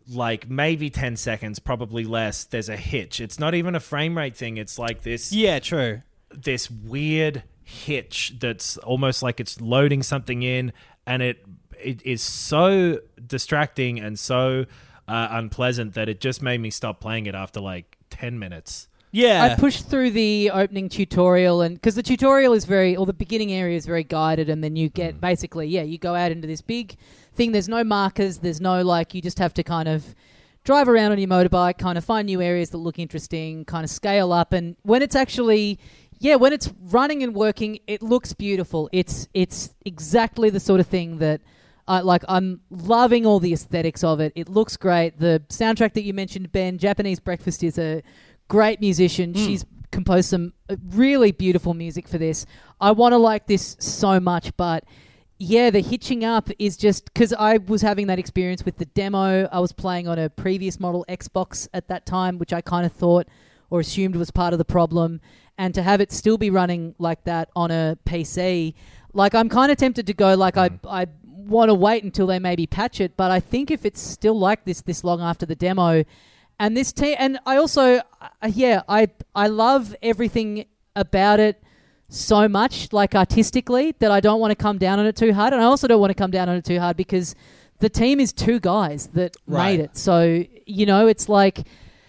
like maybe ten seconds, probably less, there's a hitch. It's not even a frame rate thing. It's like this. Yeah, true. This weird hitch that's almost like it's loading something in, and it it is so distracting and so uh, unpleasant that it just made me stop playing it after like ten minutes. Yeah. I pushed through the opening tutorial, and because the tutorial is very, or the beginning area is very guided, and then you get mm. basically, yeah, you go out into this big thing. There's no markers. There's no, like, you just have to kind of drive around on your motorbike, kind of find new areas that look interesting, kind of scale up. And when it's actually, yeah, when it's running and working, it looks beautiful. It's it's exactly the sort of thing that, I, like, I'm loving all the aesthetics of it. It looks great. The soundtrack that you mentioned, Ben, Japanese Breakfast, is a great musician. Mm. She's composed some really beautiful music for this. I want to like this so much, but yeah, the hitching up is just because I was having that experience with the demo. I was playing on a previous model Xbox at that time, which I kind of thought or assumed was part of the problem. And to have it still be running like that on a P C, like, I'm kind of tempted to go like mm. I I want to wait until they maybe patch it. But I think if it's still like this this long after the demo, and this team, and I also, uh, yeah, I I love everything about it so much, like artistically, that I don't want to come down on it too hard. And I also don't want to come down on it too hard because the team is two guys that right. made it. So, you know, it's like,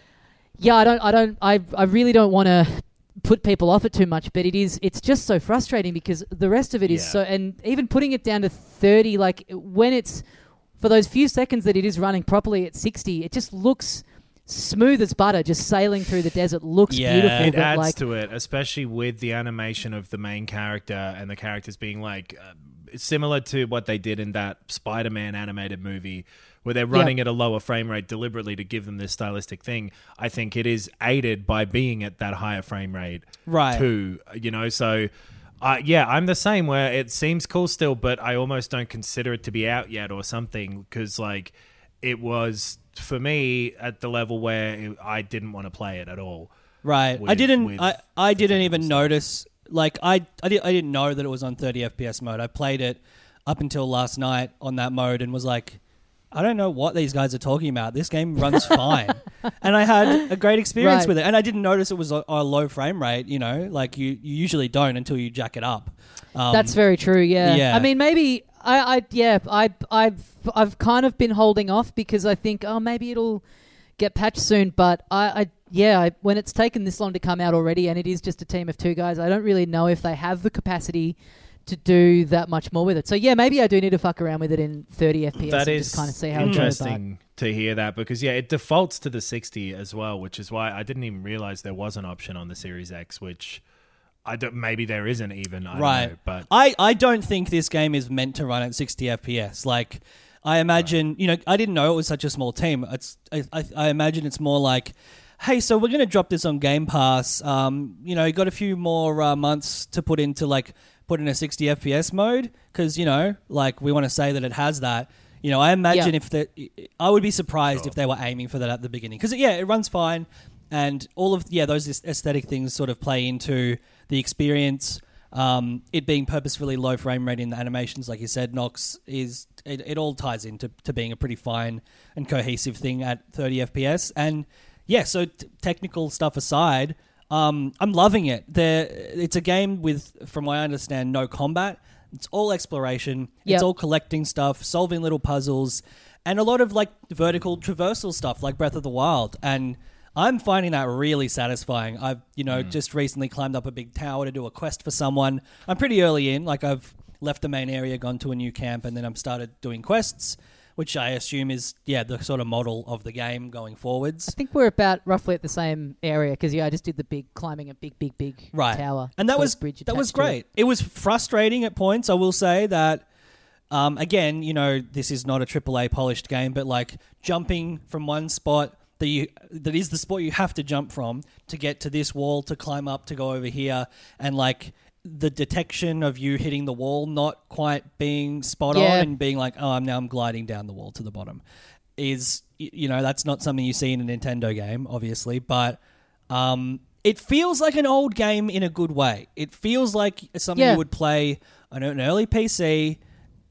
yeah, I don't, I don't, I, I really don't want to put people off it too much, but it is, it's just so frustrating because the rest of it is yeah. so, and even putting it down to thirty, like when it's, for those few seconds that it is running properly at sixty, it just looks smooth as butter, just sailing through the desert. Looks yeah, beautiful. It but adds like, to it, especially with the animation of the main character and the characters being like uh, similar to what they did in that Spider-Man animated movie, where they're running yep. at a lower frame rate deliberately to give them this stylistic thing. I think it is aided by being at that higher frame rate, right? Too, you know, so. Uh, yeah, I'm the same where it seems cool still, but I almost don't consider it to be out yet or something because, like, it was, for me, at the level where it, I didn't want to play it at all. Right. With, I didn't with I, I didn't even stuff. notice, like, I, I, did, I didn't know that it was on thirty F P S mode. I played it up until last night on that mode and was like, I don't know what these guys are talking about. This game runs fine. And I had a great experience right. with it. And I didn't notice it was a, a low frame rate, you know, like you, you usually don't until you jack it up. Um, That's very true, yeah. yeah. I mean, maybe, I, I yeah, I, I've, I've kind of been holding off because I think, oh, maybe it'll get patched soon. But, I, I yeah, I, when it's taken this long to come out already and it is just a team of two guys, I don't really know if they have the capacity to do that much more with it. So yeah, maybe I do need to fuck around with it in thirty F P S that and is just kind of see how interesting it goes. To hear that because yeah, it defaults to the sixty as well, which is why I didn't even realize there was an option on the Series X, which I don't. Maybe there isn't even. I right, don't know, but I I don't think this game is meant to run at sixty F P S. Like I imagine, right. you know, I didn't know it was such a small team. It's I I, I imagine it's more like, hey, so we're going to drop this on Game Pass. Um, you know, you got a few more uh, months to put into like. Put in a sixty F P S mode because, you know, like we want to say that it has that. You know, I imagine yeah. if that, I would be surprised sure. if they were aiming for that at the beginning because, yeah, it runs fine and all of, yeah, those aesthetic things sort of play into the experience. Um, it being purposefully low frame rate in the animations, like you said, Nox, is, it, it all ties into to being a pretty fine and cohesive thing at thirty F P S. And, yeah, so t- technical stuff aside, Um, I'm loving it. There, it's a game with, from what I understand, no combat. It's all exploration. Yep. It's all collecting stuff, solving little puzzles, and a lot of like vertical traversal stuff like Breath of the Wild. And I'm finding that really satisfying. I've, you know, mm. just recently climbed up a big tower to do a quest for someone. I'm pretty early in. Like I've left the main area, gone to a new camp, and then I've started doing quests, which I assume is, yeah, the sort of model of the game going forwards. I think we're about roughly at the same area because, yeah, I just did the big climbing a big, big, big right. tower. And that was that was great. It. it was frustrating at points, I will say that, um, again, you know, this is not a triple A polished game, but like jumping from one spot that you that is the spot you have to jump from to get to this wall, to climb up, to go over here, and like the detection of you hitting the wall not quite being spot yeah. on and being like, oh, I'm now I'm gliding down the wall to the bottom is, you know, that's not something you see in a Nintendo game, obviously, but um, it feels like an old game in a good way. It feels like something yeah. you would play on an early P C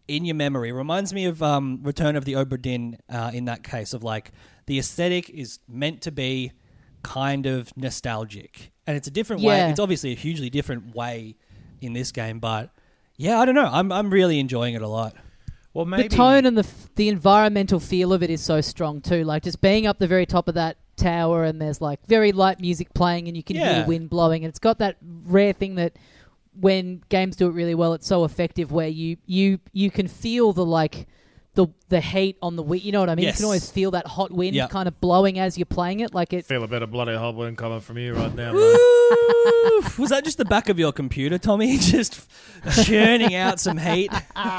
in your memory. It reminds me of um, Return of the Obra Dinn uh, in that case of like the aesthetic is meant to be kind of nostalgic. And it's a different Yeah. way. It's obviously a hugely different way in this game, but yeah, I don't know. I'm I'm really enjoying it a lot. Well, maybe The tone and the f- the environmental feel of it is so strong too. Like just being up the very top of that tower and there's like very light music playing and you can hear Yeah. the wind blowing and it's got that rare thing that when games do it really well, it's so effective where you you you can feel the like the the heat on the wind. You know what I mean? Yes. You can always feel that hot wind Yep. kind of blowing as you're playing it. Like it. feel a bit of bloody hot wind coming from you right now. man. Woo! Was that just the back of your computer, Tommy? Just churning out some heat,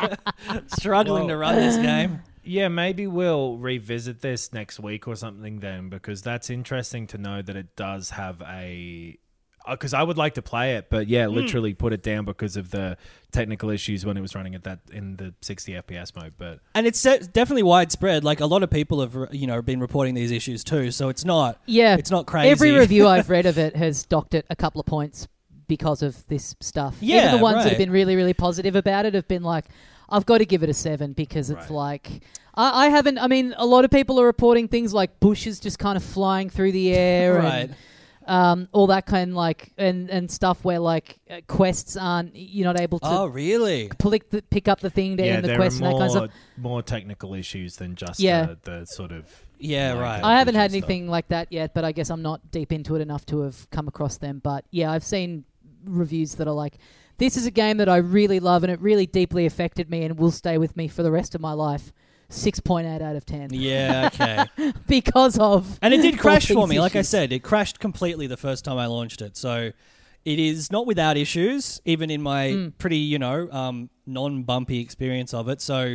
struggling to run this game. Yeah, maybe we'll revisit this next week or something then, because that's interesting to know that it does have a... Because I would like to play it, but yeah, literally put it down because of the technical issues when it was running at that in the sixty F P S mode. But And it's se- definitely widespread. Like a lot of people have, you know, been reporting these issues too. So it's not, Yeah, it's not crazy. Every review I've read of it has docked it a couple of points because of this stuff. Yeah, Even the ones that right. have been really, really positive about it have been like, I've got to give it a seven because it's Right. like, I, I haven't, I mean, a lot of people are reporting things like bushes just kind of flying through the air Right. and um, all that kind of like, and, and stuff where like uh, quests aren't, you're not able to Oh, really? pick, the, pick up the thing to yeah, end the there quest are and that more, kind of stuff. more technical issues than just Yeah. the, the sort of... Yeah, like, right. uh, I haven't had visual stuff. anything like that yet, but I guess I'm not deep into it enough to have come across them. But yeah, I've seen reviews that are like, this is a game that I really love and it really deeply affected me and will stay with me for the rest of my life. six point eight out of ten. Yeah, okay. Because of... And it did all crash for these me. Like I issues. said, it crashed completely the first time I launched it. So it is not without issues, even in my Mm. pretty, you know, um, non-bumpy experience of it. So,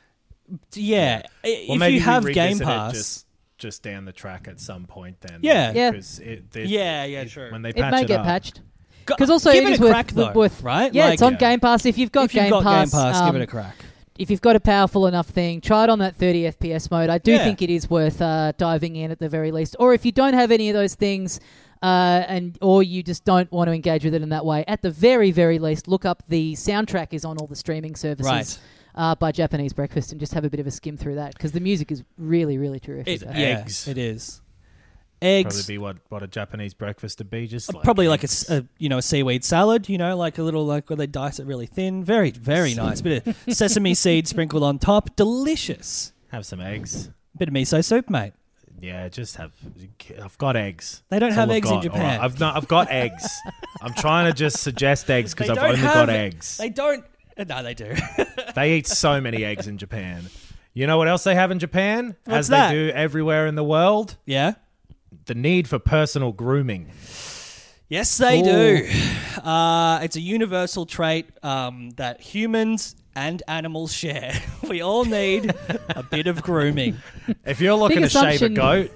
yeah, i- Well, if maybe you we have Game revisit it Pass... just, just down the track at some point then. Yeah. Yeah. Because it, it, Yeah, yeah, it- true. When they It patch may it get up, patched. Go- Because also give it it is a worth, crack, though, worth- right? Yeah, Like, it's on yeah. Game Pass. If you've got if you've Game got Pass... Game Pass, um, give it a crack. if you've got a powerful enough thing, try it on that thirty F P S mode. I do Yeah. think it is worth uh, diving in at the very least. Or if you don't have any of those things, uh, and or you just don't want to engage with it in that way, at the very, very least, look up the soundtrack is on all the streaming services Right. uh, by Japanese Breakfast and just have a bit of a skim through that because the music is really, really terrific. It, Uh, yeah, Eggs. it is. probably Eggs. be what, what a Japanese breakfast would be, just like Probably like a, eggs. s- a, you know, a seaweed salad, you know, like a little, like where they dice it really thin. Very, very nice. Bit of sesame seed sprinkled on top. Delicious. Have some eggs. Bit of miso soup, mate. Yeah, just have. I've got eggs. They don't That's have all I've eggs in got. Japan. All right, I've not. I've got eggs. I'm trying to just suggest eggs because They I've don't only have- got eggs. They don't. uh, No, they do. They eat so many eggs in Japan. You know what else they have in Japan? What's As that? they do everywhere in the world? Yeah. The need for personal grooming. Yes, they Ooh. do. Uh, it's a universal trait um, that humans and animals share. We all need a bit of grooming. If you're looking Big to shave a assumption. goat,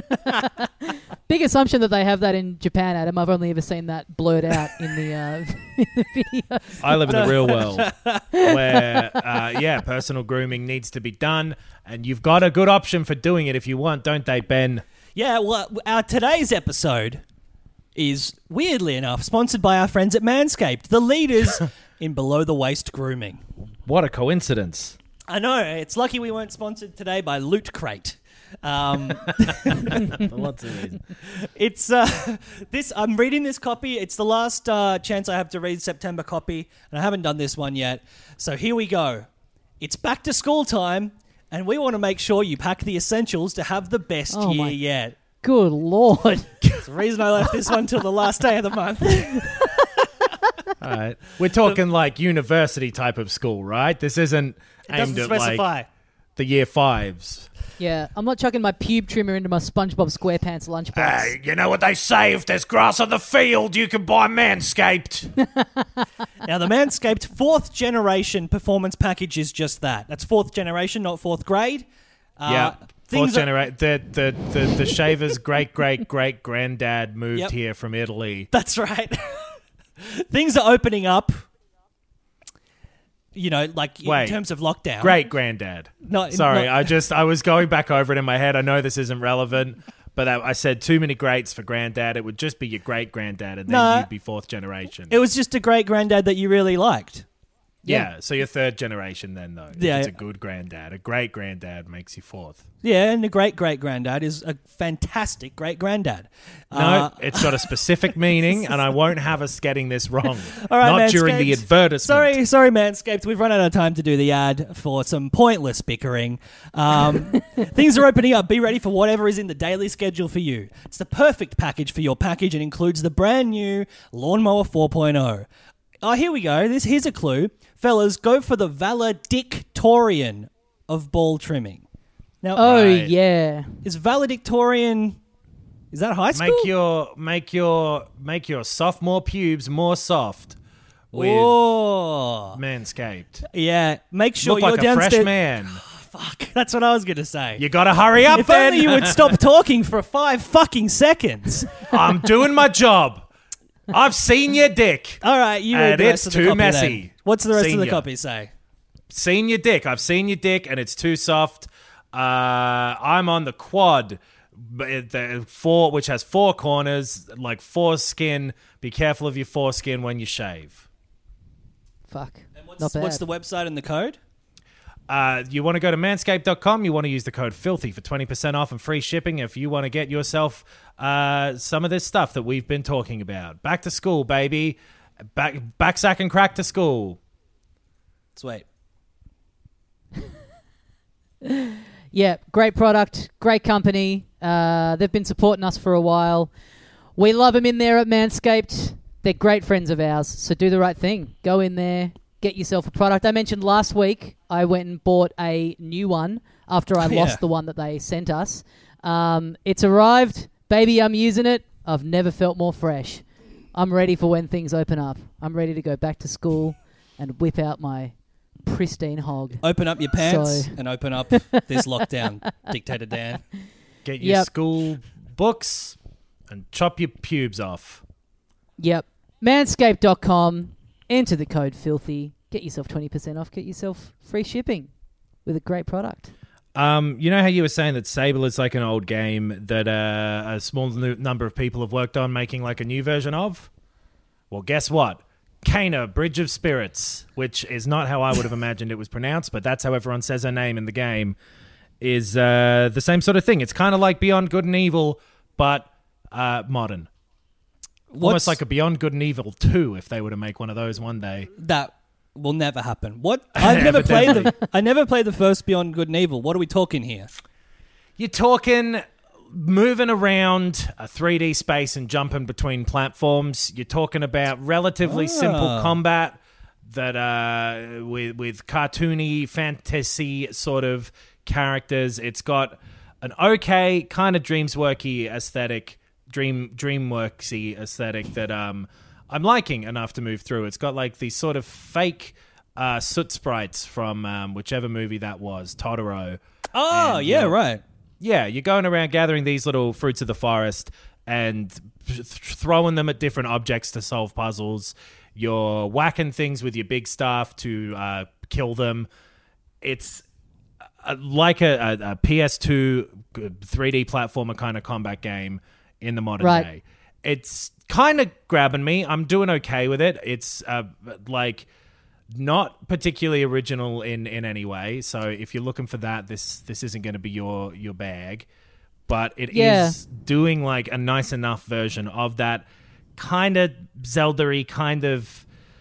Big assumption that they have that in Japan, Adam. I've only ever seen that blurred out in the, uh, in the video. I live in the real world where, uh, yeah, personal grooming needs to be done, and you've got a good option for doing it if you want, don't they, Ben? Yeah, well, our today's episode is, weirdly enough, sponsored by our friends at Manscaped, the leaders in below-the-waist grooming. What a coincidence. I know, it's lucky we weren't sponsored today by Loot Crate. Um, Lots of reasons. it's uh, this. I'm reading this copy. It's the last uh, chance I have to read September copy, and I haven't done this one yet. So here we go. It's back to school time, and we want to make sure you pack the essentials to have the best Oh year my- yet. Good Lord. It's the reason I left this one till the last day of the month. All right. We're talking like university type of school, right? This isn't It doesn't aimed at specify. like the year fives. Yeah, I'm not chucking my pube trimmer into my SpongeBob SquarePants lunchbox. Hey, you know what they say? If there's grass on the field, you can buy Manscaped. Now, the Manscaped fourth generation performance package is just that. That's fourth generation, not fourth grade. Uh, yeah. Fourth things are- generation. The, the, the, the shaver's great, great, great granddad moved Yep. here from Italy. That's right. Things are opening up. You know, like in Wait. terms of lockdown. Great granddad. No, Sorry, no- I just I was going back over it in my head. I know this isn't relevant, but I, I said too many greats for granddad. It would just be your great granddad, and then No. you'd be fourth generation. It was just a great granddad that you really liked. Yeah, so you're third generation then, though. If Yeah, it's yeah. a good granddad. A great granddad makes you fourth. Yeah, and a great great granddad is a fantastic great granddad. No, Uh, it's got a specific meaning, and I won't have us getting this wrong. All right, Not during the Manscaped. advertisement. Sorry, sorry, Manscaped. We've run out of time to do the ad for some pointless bickering. Um, things are opening up. Be ready for whatever is in the daily schedule for you. It's the perfect package for your package and includes the brand new Lawnmower four point oh. Oh, here we go. This here's a clue, fellas. Go for the valedictorian of ball trimming. Now, Oh, Right. yeah. is valedictorian? Is that high school? Make your make your make your sophomore pubes more soft with Oh, Manscaped. yeah. Make sure Look you're like a downstairs. fresh man. Fuck, that's what I was going to say. You gotta hurry up, If then. only you would stop talking for five fucking seconds. I'm doing my job. I've seen your dick. All right, you read And the it's rest of the too copy messy. then. What's the rest of the Senior. copy say? Seen your dick. I've seen your dick, and it's too soft. Uh, I'm on the quad, but it- the four, which has four corners, like foreskin. Be careful of your foreskin when you shave. Fuck. What's, Not bad. what's the website and the code? Uh, you want to go to manscaped dot com. You want to use the code FILTHY for twenty percent off and free shipping if you want to get yourself uh, some of this stuff that we've been talking about. Back to school, baby. Back, back sack and crack to school. Sweet. Yeah, great product, great company. Uh, they've been supporting us for a while. We love them in there at Manscaped. They're great friends of ours, so do the right thing. Go in there, get yourself a product. I mentioned last week I went and bought a new one after I Yeah. lost the one that they sent us. Um, it's arrived. Baby, I'm using it. I've never felt more fresh. I'm ready for when things open up. I'm ready to go back to school and whip out my pristine hog. Open up your pants So- and open up this lockdown, Dictator Dan. Get your Yep. school books and chop your pubes off. Yep. manscaped dot com. Enter the code FILTHY. Get yourself twenty percent off. Get yourself free shipping with a great product. Um, you know how you were saying that Sable is like an old game that uh, a small n- number of people have worked on making like a new version of? Well, guess what? Kana, Bridge of Spirits, which is not how I would have imagined it was pronounced, but that's how everyone says her name in the game, is uh, the same sort of thing. It's kind of like Beyond Good and Evil, but uh, modern. What's, Almost like a Beyond Good and Evil two if they were to make one of those one day. that will never happen. What? I've never played the. I never played the first Beyond Good and Evil. What are we talking here? You're talking moving around a three D space and jumping between platforms. You're talking about relatively simple Ah. combat that uh, with with cartoony fantasy sort of characters. It's got an okay kind of Dreamsworky aesthetic, dream Dreamworksy aesthetic that um I'm liking enough to move through. It's got like these sort of fake uh, soot sprites from um, whichever movie that was, Totoro. Oh, And, yeah, you know, right. Yeah, you're going around gathering these little fruits of the forest and th- throwing them at different objects to solve puzzles. You're whacking things with your big staff to uh, kill them. It's uh, like a, a, a P S two three D platformer kind of combat game in the modern Right. day. It's kind of grabbing me. I'm doing okay with it. It's uh, like not particularly original in, in any way. So if you're looking for that, this this isn't going to be your your bag. But it is Yeah. doing like a nice enough version of that kind of Zelda-y kind of.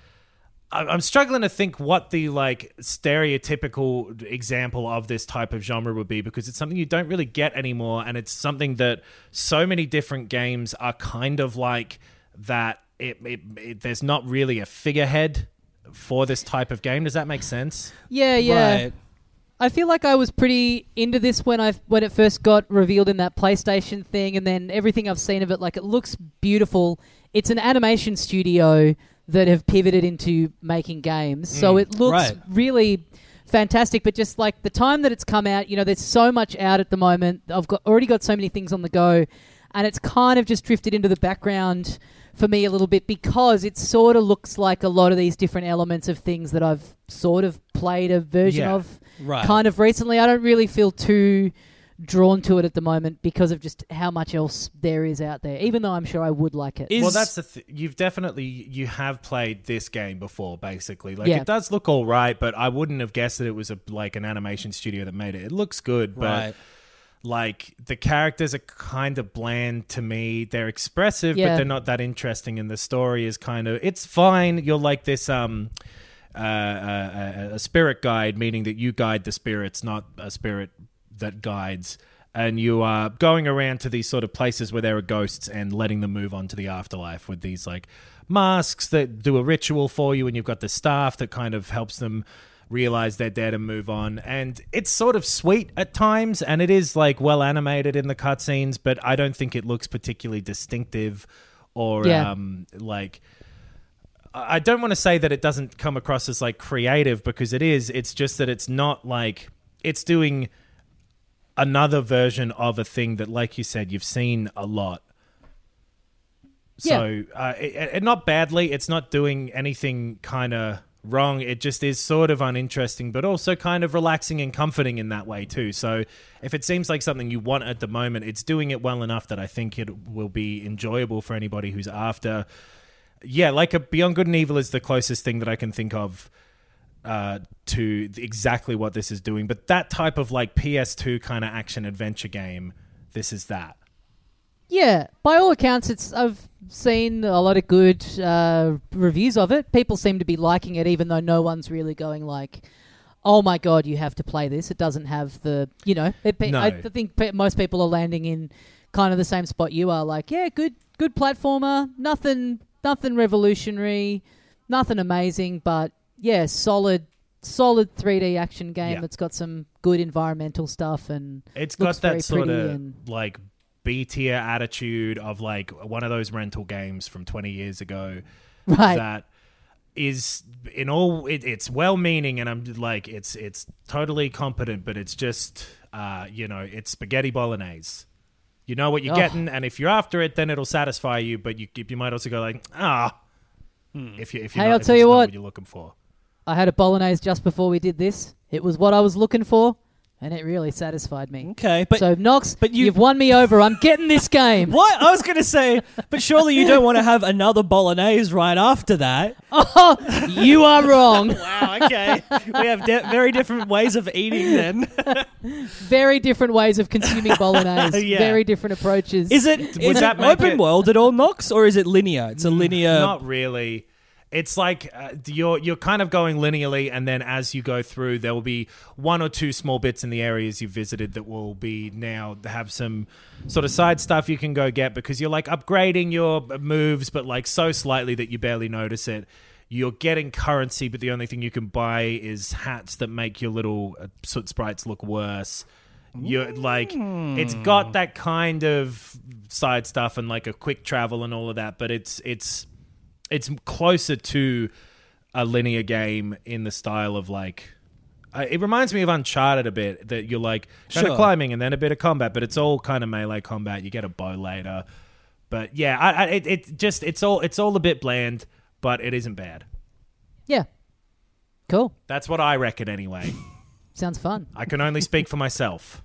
I- I'm struggling to think what the like stereotypical example of this type of genre would be, because it's something you don't really get anymore, and it's something that so many different games are kind of like that. It, it, it there's not really a figurehead for this type of game. Does that make sense? Yeah, yeah. Right. I feel like I was pretty into this when I when it first got revealed in that PlayStation thing, and then everything I've seen of it, like it looks beautiful. It's an animation studio that have pivoted into making games, so it looks right. really fantastic. But just like the time that it's come out, you know, there's so much out at the moment. I've got already got so many things on the go, and it's kind of just drifted into the background for me a little bit, because it sort of looks like a lot of these different elements of things that I've sort of played a version Yeah. of Right. kind of recently. I don't really feel too drawn to it at the moment because of just how much else there is out there, even though I'm sure I would like it. Is- Well, that's the th- you've definitely you have played this game before, basically. Like Yeah. it does look all right, but I wouldn't have guessed that it was a like an animation studio that made it. It looks good, but Right. like the characters are kind of bland to me. They're expressive, Yeah. but they're not that interesting, and the story is kind of it's fine. You're like this um uh, uh, a spirit guide, meaning that you guide the spirits, not a spirit that guides. And you are going around to these sort of places where there are ghosts and letting them move on to the afterlife with these like masks that do a ritual for you, and you've got the staff that kind of helps them realize they're dead and move on. And it's sort of sweet at times, and it is like well animated in the cutscenes, but I don't think it looks particularly distinctive or Yeah. um, like... I don't want to say that it doesn't come across as like creative, because it is. It's just that it's not like it's doing another version of a thing that, like you said, you've seen a lot. So, uh, it, it, not badly. It's not doing anything kind of wrong. It just is sort of uninteresting, but also kind of relaxing and comforting in that way too. So if it seems like something you want at the moment, it's doing it well enough that I think it will be enjoyable for anybody who's after... Yeah, like a Beyond Good and Evil is the closest thing that I can think of uh, to exactly what this is doing. But that type of like P S two kind of action adventure game, this is that. Yeah, by all accounts, it's I've seen a lot of good uh, reviews of it. People seem to be liking it, even though no one's really going like, "Oh my god, you have to play this." It doesn't have the, you know. It, No. I think pe- most people are landing in kind of the same spot you are. Like, yeah, good, good platformer. Nothing, nothing revolutionary, nothing amazing, but yeah, solid, solid three D action game Yeah. that's got some good environmental stuff and It's looks got very that sort pretty of and- like B tier attitude of like one of those rental games from twenty years ago. right. That is in all it, it's well meaning, and I'm like it's it's totally competent, but it's just uh you know it's spaghetti bolognese. You know what you're Oh. getting, and if you're after it, then it'll satisfy you. But you you might also go like ah, if you if you Hey, not, I'll if tell it's you not what. what you're looking for. I had a bolognese just before we did this. It was what I was looking for, and it really satisfied me. Okay, but so, Knox, but you- you've won me over. I'm getting this game. what? I was going to say, but surely you don't want to have another bolognese right after that. Oh, you are wrong. Wow, okay. We have de- very different ways of eating then. Very different ways of consuming bolognese. Yeah. Very different approaches. Is it, Would is that it make open it- world at all, Knox, or is it linear? It's a linear... Not really. It's like uh, you're you're kind of going linearly, and then as you go through, there will be one or two small bits in the areas you visited that will be now have some sort of side stuff you can go get, because you're like upgrading your moves, but like so slightly that you barely notice it. You're getting currency, but the only thing you can buy is hats that make your little uh, soot sprites look worse. You're like, it's got that kind of side stuff and like a quick travel and all of that, but it's it's. It's closer to a linear game in the style of like... Uh, it reminds me of Uncharted a bit, that you're like kind Sure. of climbing and then a bit of combat, but it's all kind of melee combat. You get a bow later. But yeah, I, I, it, it just it's all it's all a bit bland, but it isn't bad. Yeah. Cool. That's what I reckon anyway. Sounds fun. I can only speak for myself.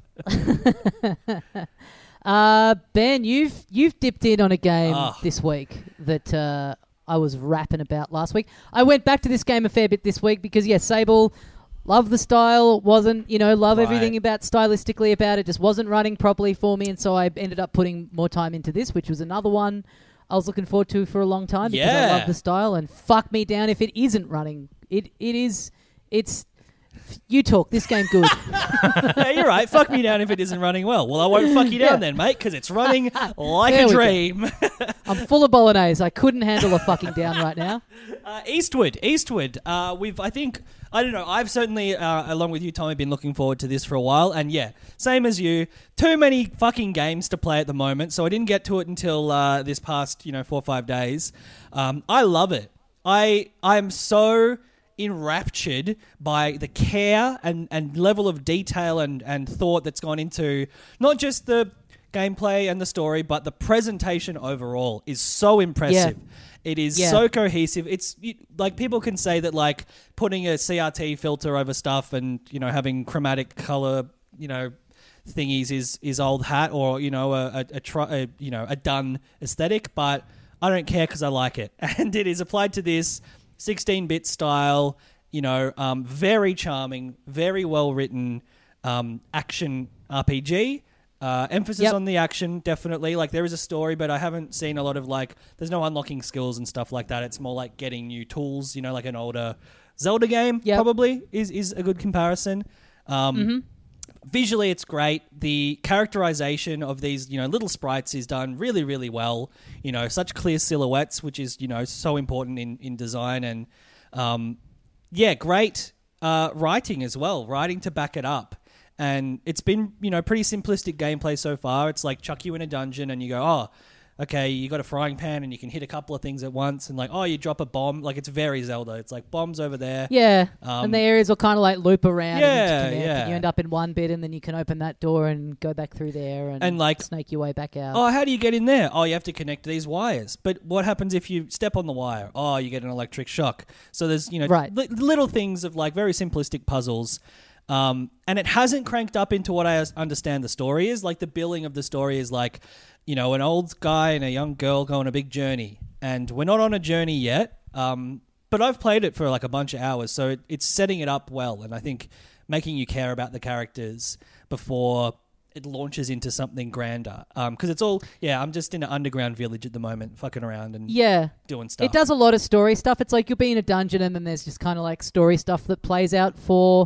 Uh, Ben, you've you've dipped in on a game Ugh. this week that uh, I was rapping about last week. I went back to this game a fair bit this week because, yeah, Sable, love the style, wasn't, you know, love Right. everything about stylistically about it, just wasn't running properly for me, and so I ended up putting more time into this, which was another one I was looking forward to for a long time because I Yeah. love the style, and fuck me down if it isn't running. It It is, it's, you talk, this game good. Yeah, you're right. Fuck me down if it isn't running well. Well, I won't fuck you down Yeah. then, mate, because it's running like There a we go. dream. I'm full of bolognese. I couldn't handle a fucking down right now. Uh, Eastwood, Eastwood. Uh, we've, I think, I don't know. I've certainly, uh, along with you, Tommy, been looking forward to this for a while. And yeah, same as you. Too many fucking games to play at the moment, so I didn't get to it until uh, this past, you know, four or five days. Um, I love it. I I'm so enraptured by the care and, and level of detail and, and thought that's gone into not just the gameplay and the story, but the presentation overall is so impressive. It is Yeah. so cohesive. It's you, like people can say that like putting a C R T filter over stuff and, you know, having chromatic color, you know, thingies is is old hat or you know a a, a, tr- a you know a done aesthetic, but I don't care because I like it, and it is applied to this sixteen-bit style. You know, um, very charming, very well written um, action R P G. Uh, emphasis Yep. on the action, definitely. Like there is a story, but I haven't seen a lot of like. There's no unlocking skills and stuff like that. It's more like getting new tools. You know, like an older Zelda game. Yep. Probably is is a good comparison. Um, Mm-hmm. Visually, it's great. The characterization of these, you know, little sprites is done really, really well. You know, such clear silhouettes, which is you know so important in in design and. Um, yeah, great uh, writing as well. Writing to back it up. And it's been, you know, pretty simplistic gameplay so far. It's like chuck you in a dungeon and you go, oh, okay, you got a frying pan and you can hit a couple of things at once. And like, oh, you drop a bomb. Like, it's very Zelda. It's like bombs over there. Yeah, Um, and the areas will kind of like loop around. Yeah, and interconnect, yeah. and you end up in one bit, and then you can open that door and go back through there, and, And, like- snake your way back out. Oh, how do you get in there? Oh, you have to connect these wires. But what happens if you step on the wire? Oh, you get an electric shock. So there's, you know, Right. li- little things of like very simplistic puzzles. Um, and it hasn't cranked up into what I as- understand the story is. Like the billing of the story is like, you know, an old guy and a young girl go on a big journey. And we're not on a journey yet. Um, but I've played it for like a bunch of hours. So it, it's setting it up well. And I think making you care about the characters before it launches into something grander. Because it's all, yeah, I'm just in an underground village at the moment, fucking around and yeah, doing stuff. it does a lot of story stuff. It's like you'll be in a dungeon, and then there's just kind of like story stuff that plays out for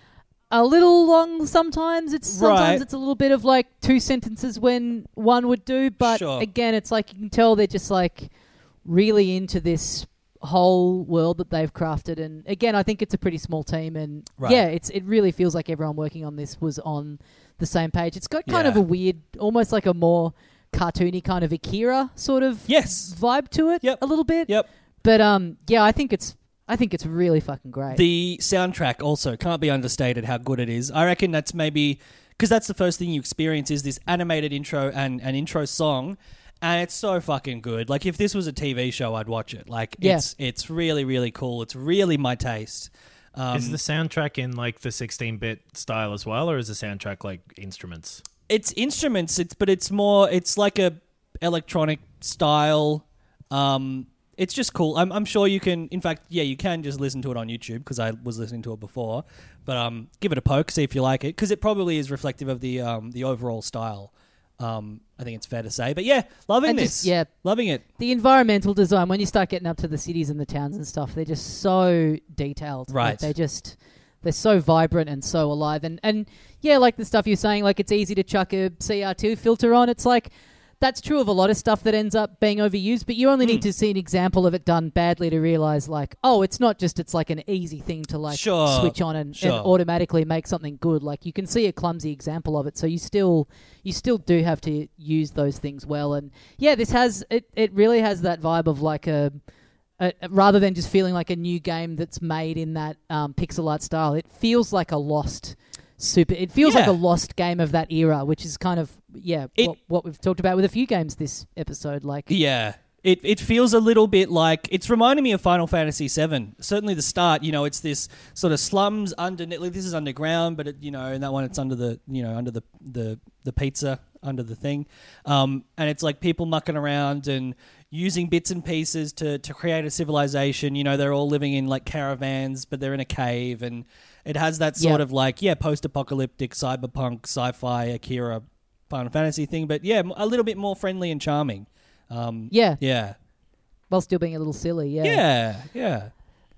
a little long sometimes. It's sometimes Right. it's a little bit of like two sentences when one would do, but Sure. again, it's like you can tell they're just like really into this whole world that they've crafted. And again, I think it's a pretty small team, and Right. yeah, it's it really feels like everyone working on this was on the same page. It's got kind Yeah. of a weird, almost like a more cartoony kind of Akira sort of Yes. vibe to it. Yep. A little bit. Yep. But um, yeah, I think it's I think it's really fucking great. The soundtrack also can't be understated how good it is. I reckon that's maybe because that's the first thing you experience is this animated intro and an intro song, and it's so fucking good. Like if this was a T V show, I'd watch it. Like Yeah. it's it's really really cool. It's really my taste. Um, Is the soundtrack in like the sixteen-bit style as well, or is the soundtrack like instruments? it's instruments. It's but it's more. It's like a electronic style. Um, it's just cool. I'm, I'm sure you can. In fact, yeah, you can just listen to it on YouTube because I was listening to it before. But um, give it a poke, see if you like it, because it probably is reflective of the um, the overall style. Um, I think it's fair to say. But yeah, loving And this. just- yeah. loving it. the environmental design, when you start getting up to the cities and the towns and stuff, they're just so detailed. Like, Right. they just they're so vibrant and so alive. And and yeah, like the stuff you're saying, like it's easy to chuck a C R two filter on. It's like that's true of a lot of stuff that ends up being overused, but you only Hmm. need to see an example of it done badly to realize, like, oh, it's not just it's like an easy thing to like Sure. switch on and, Sure. and automatically make something good. Like you can see a clumsy example of it, so you still you still do have to use those things well. And yeah, this has it. It really has that vibe of like a. A, rather than just feeling like a new game that's made in that um, pixel art style, it feels like a lost super. It feels like Yeah. a lost game of that era, which is kind of yeah It- what, what we've talked about with a few games this episode. Like Yeah. It it feels a little bit like it's reminding me of Final Fantasy seven. Certainly the start, you know, it's this sort of slums underneath. Like this is underground, but it, you know, in that one it's under the you know under the the, the pizza under the thing, um, and it's like people mucking around and using bits and pieces to to create a civilization. You know, they're all living in like caravans, but they're in a cave, and it has that sort Yeah. of like yeah post-apocalyptic cyberpunk sci-fi Akira Final Fantasy thing, but yeah, a little bit more friendly and charming. Um, yeah, yeah. while still being a little silly. Yeah. Yeah. Yeah.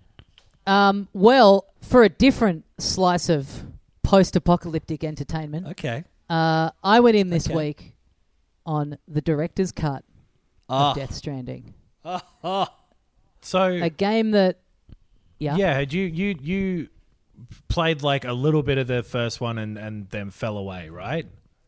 Um. Well, for a different slice of post-apocalyptic entertainment, Okay. uh, I went in this Okay. week on the director's cut Oh. of Death Stranding, Oh, oh. So a game that yeah. yeah, had you you you played like a little bit of the first one and and then fell away, right?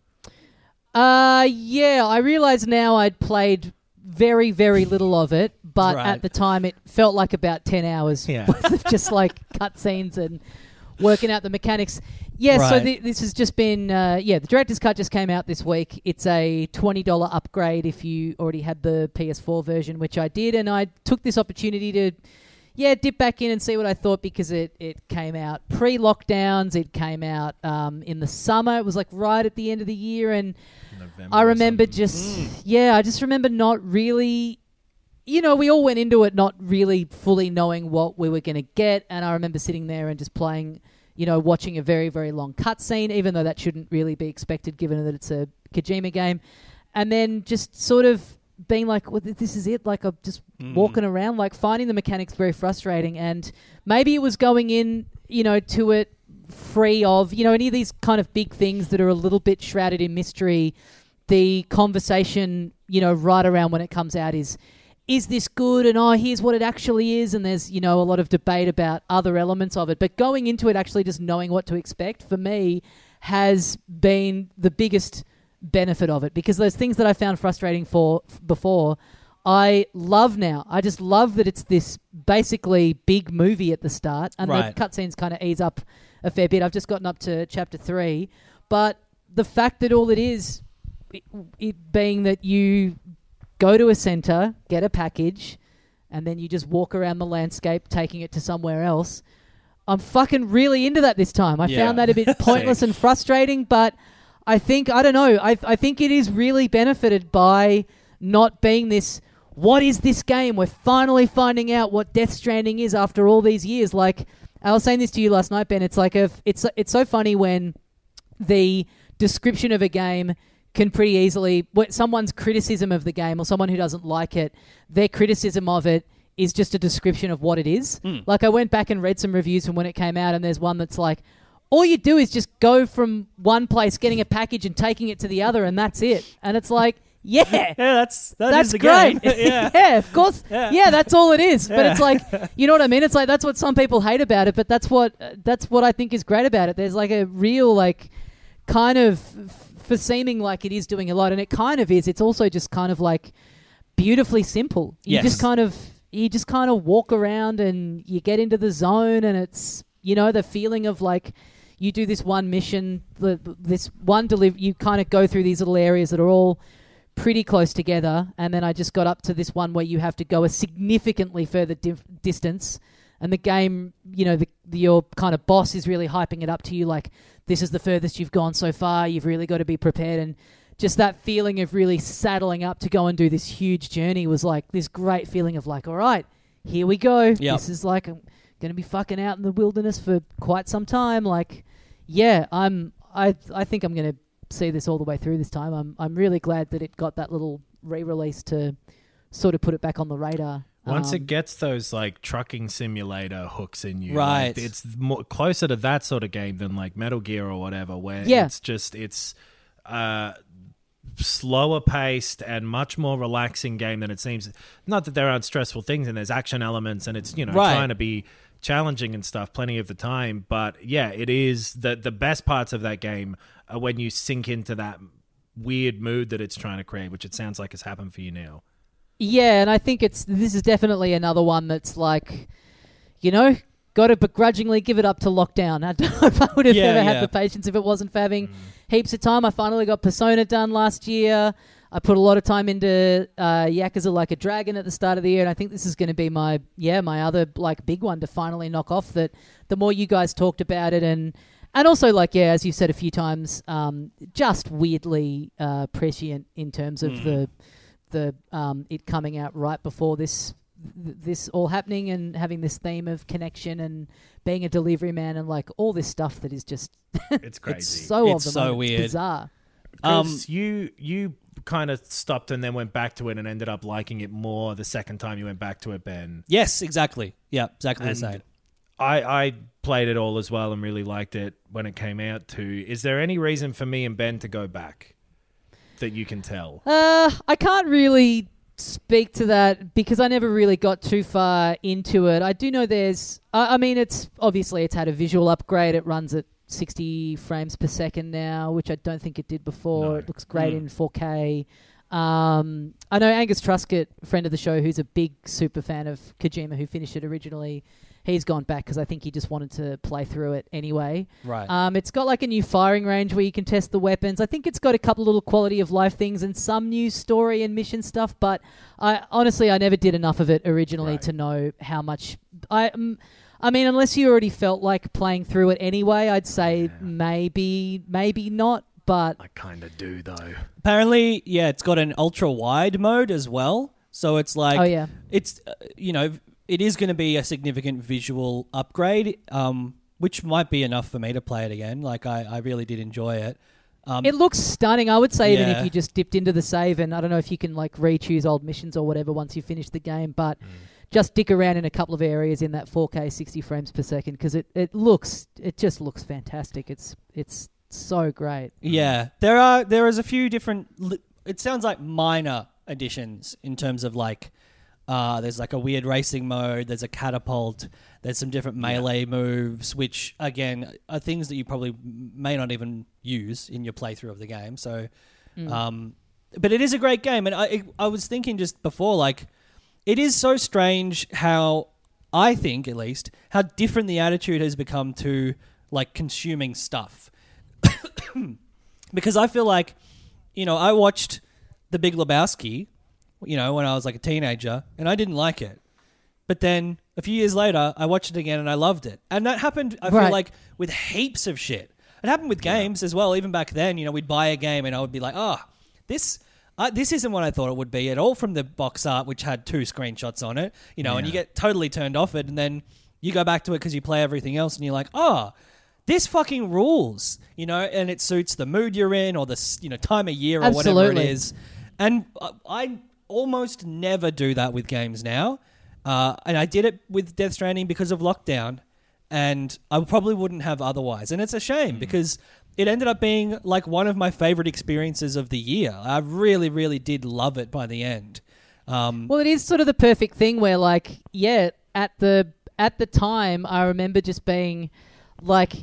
Uh, yeah, I realize now I'd played very, very little of it, but Right. at the time it felt like about ten hours Yeah. worth of just like cutscenes and working out the mechanics. Yeah, so Right. th- this has just been, uh, yeah, the director's cut just came out this week. It's a twenty dollars upgrade if you already had the P S four version, which I did, and I took this opportunity to yeah, dip back in and see what I thought because it, it came out pre-lockdowns. It came out um, in the summer. It was like right at the end of the year. And November I or remember something. just, Mm. yeah, I just remember not really, you know, we all went into it not really fully knowing what we were going to get. And I remember sitting there and just playing, you know, watching a very, very long cutscene, even though that shouldn't really be expected given that it's a Kojima game. And then just sort of being like, well, this is it. Like, I'm just Mm. walking around, like finding the mechanics very frustrating. And maybe it was going in, you know, to it free of, you know, any of these kind of big things that are a little bit shrouded in mystery. The conversation, you know, right around when it comes out is, is this good? And oh, here's what it actually is. And there's, you know, a lot of debate about other elements of it. But going into it, actually just knowing what to expect for me has been the biggest benefit of it, because those things that I found frustrating for f- before, I love now. I just love that it's this basically big movie at the start, and Right. the cutscenes kind of ease up a fair bit. I've just gotten up to chapter three, but the fact that all it is, it, it being that you go to a center, get a package, and then you just walk around the landscape, taking it to somewhere else. I'm fucking really into that this time. I Yeah. found that a bit pointless and frustrating, but I think, I don't know, I I think it is really benefited by not being this, what is this game? We're finally finding out what Death Stranding is after all these years. Like, I was saying this to you last night, Ben, it's like, a, it's it's so funny when the description of a game can pretty easily, what someone's criticism of the game or someone who doesn't like it, their criticism of it is just a description of what it is. Mm. Like, I went back and read some reviews from when it came out, and there's one that's like, all you do is just go from one place, getting a package and taking it to the other, and that's it. And it's like, yeah, Yeah, that's that that's is the great. game. yeah. yeah, of course. Yeah. Yeah. that's all it is. But Yeah. it's like, you know what I mean? It's like, that's what some people hate about it, but that's what uh, that's what I think is great about it. There's like a real, like, kind of, f- for seeming like it is doing a lot, and it kind of is. It's also just kind of like beautifully simple. You Yes. just kind of, you just kind of walk around and you get into the zone, and it's, you know, the feeling of like, you do this one mission, the, this one deliver, you kind of go through these little areas that are all pretty close together, and then I just got up to this one where you have to go a significantly further dif- distance, and the game, you know, the, the your kind of boss is really hyping it up to you, like, this is the furthest you've gone so far, you've really got to be prepared, and just that feeling of really saddling up to go and do this huge journey was like this great feeling of like, all right, here we go. Yep. This is like, I'm going to be fucking out in the wilderness for quite some time, like, yeah, I'm. I I think I'm going to see this all the way through this time. I'm I'm really glad that it got that little re-release to sort of put it back on the radar. Once Um, it gets those like trucking simulator hooks in you, Right. like, it's more closer to that sort of game than like Metal Gear or whatever, where Yeah. it's just it's uh, slower paced and much more relaxing game than it seems. Not that there aren't stressful things and there's action elements and it's, you know, Right. trying to be challenging and stuff plenty of the time, but yeah, it is the the best parts of that game are when you sink into that weird mood that it's trying to create, which it sounds like has happened for you now. Yeah, and I think it's this is definitely another one that's like, you know, got to begrudgingly give it up to lockdown. I don't know if I would have Yeah, ever yeah. had the patience if it wasn't for having heaps of time. I finally got Persona done last year. I put a lot of time into uh, Yakuza Like a Dragon at the start of the year, and I think this is going to be my yeah my other like big one to finally knock off. That the more you guys talked about it, and and also like yeah, as you said a few times, um, just weirdly uh, prescient in terms of Mm. the the um, it coming out right before this th- this all happening, and having this theme of connection and being a delivery man and like all this stuff that is just It's crazy. it's so It's of the so moment. weird. It's bizarre. Um, Because you you kind of stopped and then went back to it and ended up liking it more the second time you went back to it, Ben. Yes, exactly. Yeah, exactly And the same. I, I played it all as well and really liked it when it came out too. Is there any reason for me and Ben to go back that you can tell? Uh, I can't really speak to that because I never really got too far into it. I do know there's, I, I mean, it's obviously it's had a visual upgrade. It runs at sixty frames per second now, which I don't think it did before. No. It looks great Mm. in four K. Um, I know Angus Truscott, friend of the show, who's a big super fan of Kojima, who finished it originally. He's gone back because I think he just wanted to play through it anyway. Right. Um, it's got like a new firing range where you can test the weapons. I think it's got a couple little quality of life things and some new story and mission stuff. But I honestly, I never did enough of it originally Right. to know how much I, um, I mean, unless you already felt like playing through it anyway, I'd say Yeah. maybe, maybe not. But I kind of do though. Apparently, yeah, it's got an ultra wide mode as well. So it's like, Oh, yeah. it's uh, you know, it is going to be a significant visual upgrade, um, which might be enough for me to play it again. Like I, I really did enjoy it. Um, it looks stunning. I would say even Yeah. if you just dipped into the save, and I don't know if you can like re-choose old missions or whatever once you finish the game, but Mm. just dick around in a couple of areas in that four K sixty frames per second because it, it looks it just looks fantastic. It's it's so great. Yeah, there are there is a few different. Li- it sounds like minor additions in terms of like, uh, there's like a weird racing mode. There's a catapult. There's some different melee moves, which again are things that you probably may not even use in your playthrough of the game. So, um, but it is a great game, and I I was thinking just before, like, it is so strange how I think at least how different the attitude has become to like consuming stuff. Because I feel like, you know, I watched The Big Lebowski, you know, when I was like a teenager, and I didn't like it. But then a few years later, I watched it again and I loved it. And that happened, I feel Right. like, with heaps of shit. It happened with games as well. Even back then, you know, we'd buy a game and I would be like, oh, this... Uh, this isn't what I thought it would be at all from the box art, which had two screenshots on it, you know, and you get totally turned off it, and then you go back to it because you play everything else, and you're like, oh, this fucking rules, you know, and it suits the mood you're in or the s- you know time of year or whatever Absolutely. it is. And uh, I almost never do that with games now, uh, and I did it with Death Stranding because of lockdown, and I probably wouldn't have otherwise. And it's a shame because it ended up being like one of my favorite experiences of the year. I really, really did love it by the end. Um, Well, it is sort of the perfect thing where, like, yeah, at the at the time, I remember just being like,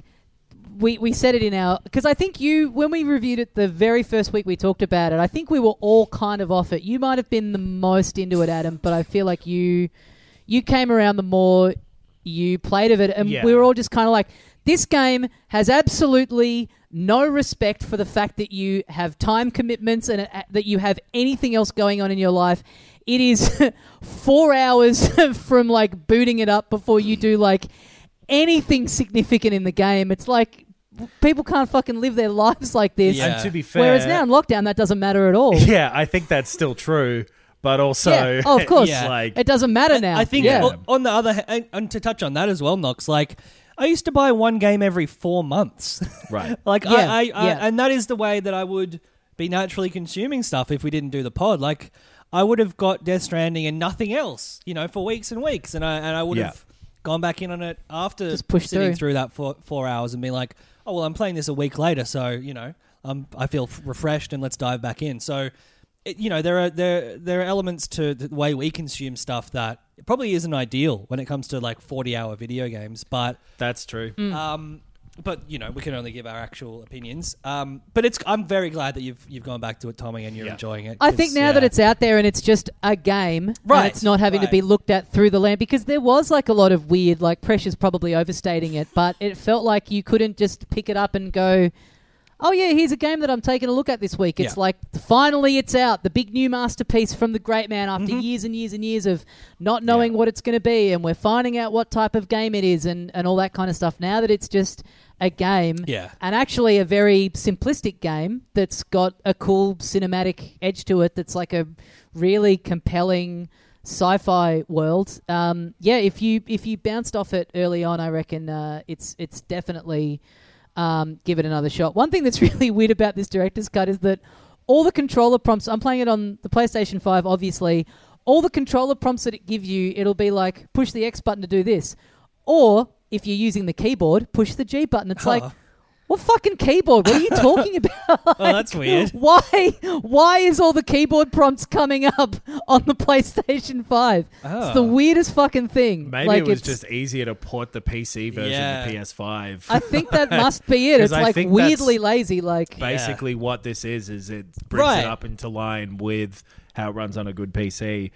we we said it in our because I think you when we reviewed it the very first week we talked about it, I think we were all kind of off it. You might have been the most into it, Adam, but I feel like you you came around the more you played of it, and Yeah. we were all just kind of like, this game has absolutely no respect for the fact that you have time commitments and uh, that you have anything else going on in your life. It is four hours from like booting it up before you do like anything significant in the game. It's like people can't fucking live their lives like this. Yeah. And to be fair, Whereas now in lockdown, that doesn't matter at all. yeah, I think that's still true. But also, Yeah. Oh, of course. Yeah. like, It doesn't matter now. I think yeah. o- on the other hand, and, and to touch on that as well, Knox, like I used to buy one game every four months. right. like Yeah, I, I, I yeah. and that is the way that I would be naturally consuming stuff if we didn't do the pod. Like I would have got Death Stranding and nothing else, you know, for weeks and weeks, and I and I would Yeah. have gone back in on it after Just push sitting through. through that four, four hours and be like, oh well, I'm playing this a week later, so you know, um, I feel f- refreshed and let's dive back in. So. It, you know, there are there there are elements to the way we consume stuff that probably isn't ideal when it comes to like forty hour video games, but That's true. Mm. um, but you know we can only give our actual opinions. Um, but it's I'm very glad that you've you've gone back to it, Tommy, and you're Yeah. enjoying it. I 'cause- think now yeah. that it's out there and it's just a game, Right, and it's not having to right. be looked at through the land, because there was like a lot of weird, like pressure's probably overstating it, but it felt like you couldn't just pick it up and go, oh yeah, here's a game that I'm taking a look at this week. It's Yeah. like, finally it's out, the big new masterpiece from the great man after Mm-hmm. years and years and years of not knowing what it's going to be, and we're finding out what type of game it is and, and all that kind of stuff. Now that it's just a game, Yeah. and actually a very simplistic game that's got a cool cinematic edge to it, that's like a really compelling sci-fi world. Um, yeah, if you if you bounced off it early on, I reckon uh, it's it's definitely um, give it another shot. One thing that's really weird about this director's cut is that all the controller prompts, I'm playing it on the PlayStation five, obviously, all the controller prompts that it gives you, it'll be like, push the X button to do this. Or, if you're using the keyboard, push the G button. It's like, Oh. what fucking keyboard? What are you talking about? Oh, that's weird. Why? Why is all the keyboard prompts coming up on the PlayStation five? It's the Oh. weirdest fucking thing. Maybe like, it was it's- just easier to port the P C version Yeah. to P S five. I think that must be it. 'Cause It's I like think weirdly that's lazy. Like, Basically, what this is is it brings Right. it up into line with how it runs on a good P C.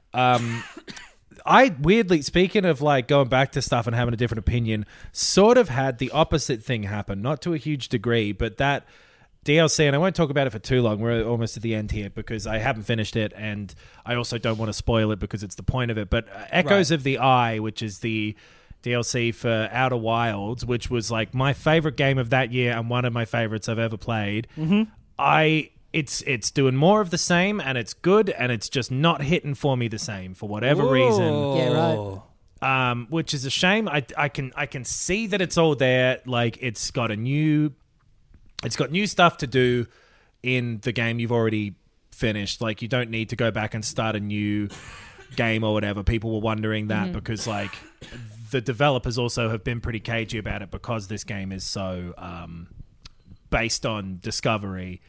Um, I weirdly, speaking of like going back to stuff and having a different opinion, sort of had the opposite thing happen, not to a huge degree, but that D L C, and I won't talk about it for too long. We're almost at the end here because I haven't finished it, and I also don't want to spoil it because it's the point of it. But uh, Echoes Right. of the Eye, which is the D L C for Outer Wilds, which was like my favorite game of that year and one of my favorites I've ever played. Mm-hmm. I it's it's doing more of the same, and it's good, and it's just not hitting for me the same for whatever reason. Yeah, right. Um, which is a shame. I I can I can see that it's all there. Like it's got a new, it's got new stuff to do in the game you've already finished. Like you don't need to go back and start a new game or whatever. People were wondering that mm-hmm. because like the developers also have been pretty cagey about it because this game is so um, based on discovery.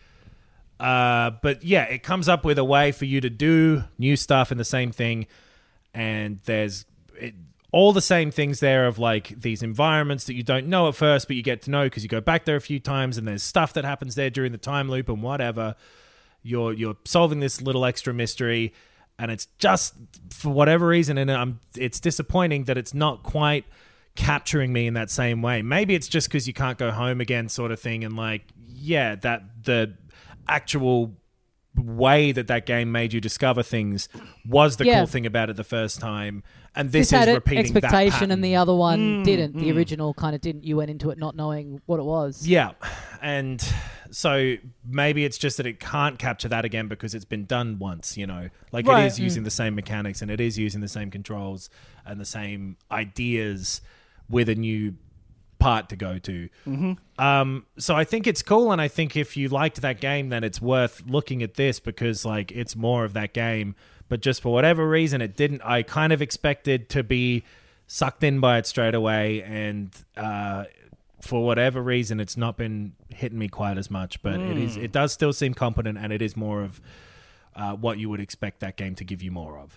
Uh, but yeah, it comes up with a way for you to do new stuff in the same thing, and there's it, all the same things there of like these environments that you don't know at first, but you get to know because you go back there a few times, and there's stuff that happens there during the time loop and whatever. You're you're solving this little extra mystery, and it's just for whatever reason, and I'm it's disappointing that it's not quite capturing me in that same way. Maybe it's just because you can't go home again, sort of thing, and like yeah, that the actual way that that game made you discover things was the Yeah. cool thing about it the first time, and this, This had is an repeating expectation, that pattern. and the other one Mm, didn't. The mm. original kind of didn't. You went into it not knowing what it was. Yeah, and so maybe it's just that it can't capture that again because it's been done once, you know. Like Right. it is using the same mechanics, and it is using the same controls and the same ideas with a new part to go to. Mm-hmm. Um, so I think it's cool, and I think if you liked that game, then it's worth looking at this because like it's more of that game. But just for whatever reason, it didn't. I kind of expected to be sucked in by it straight away, and uh, for whatever reason, it's not been hitting me quite as much. But mm. it is. It does still seem competent, and it is more of uh, what you would expect that game to give you more of.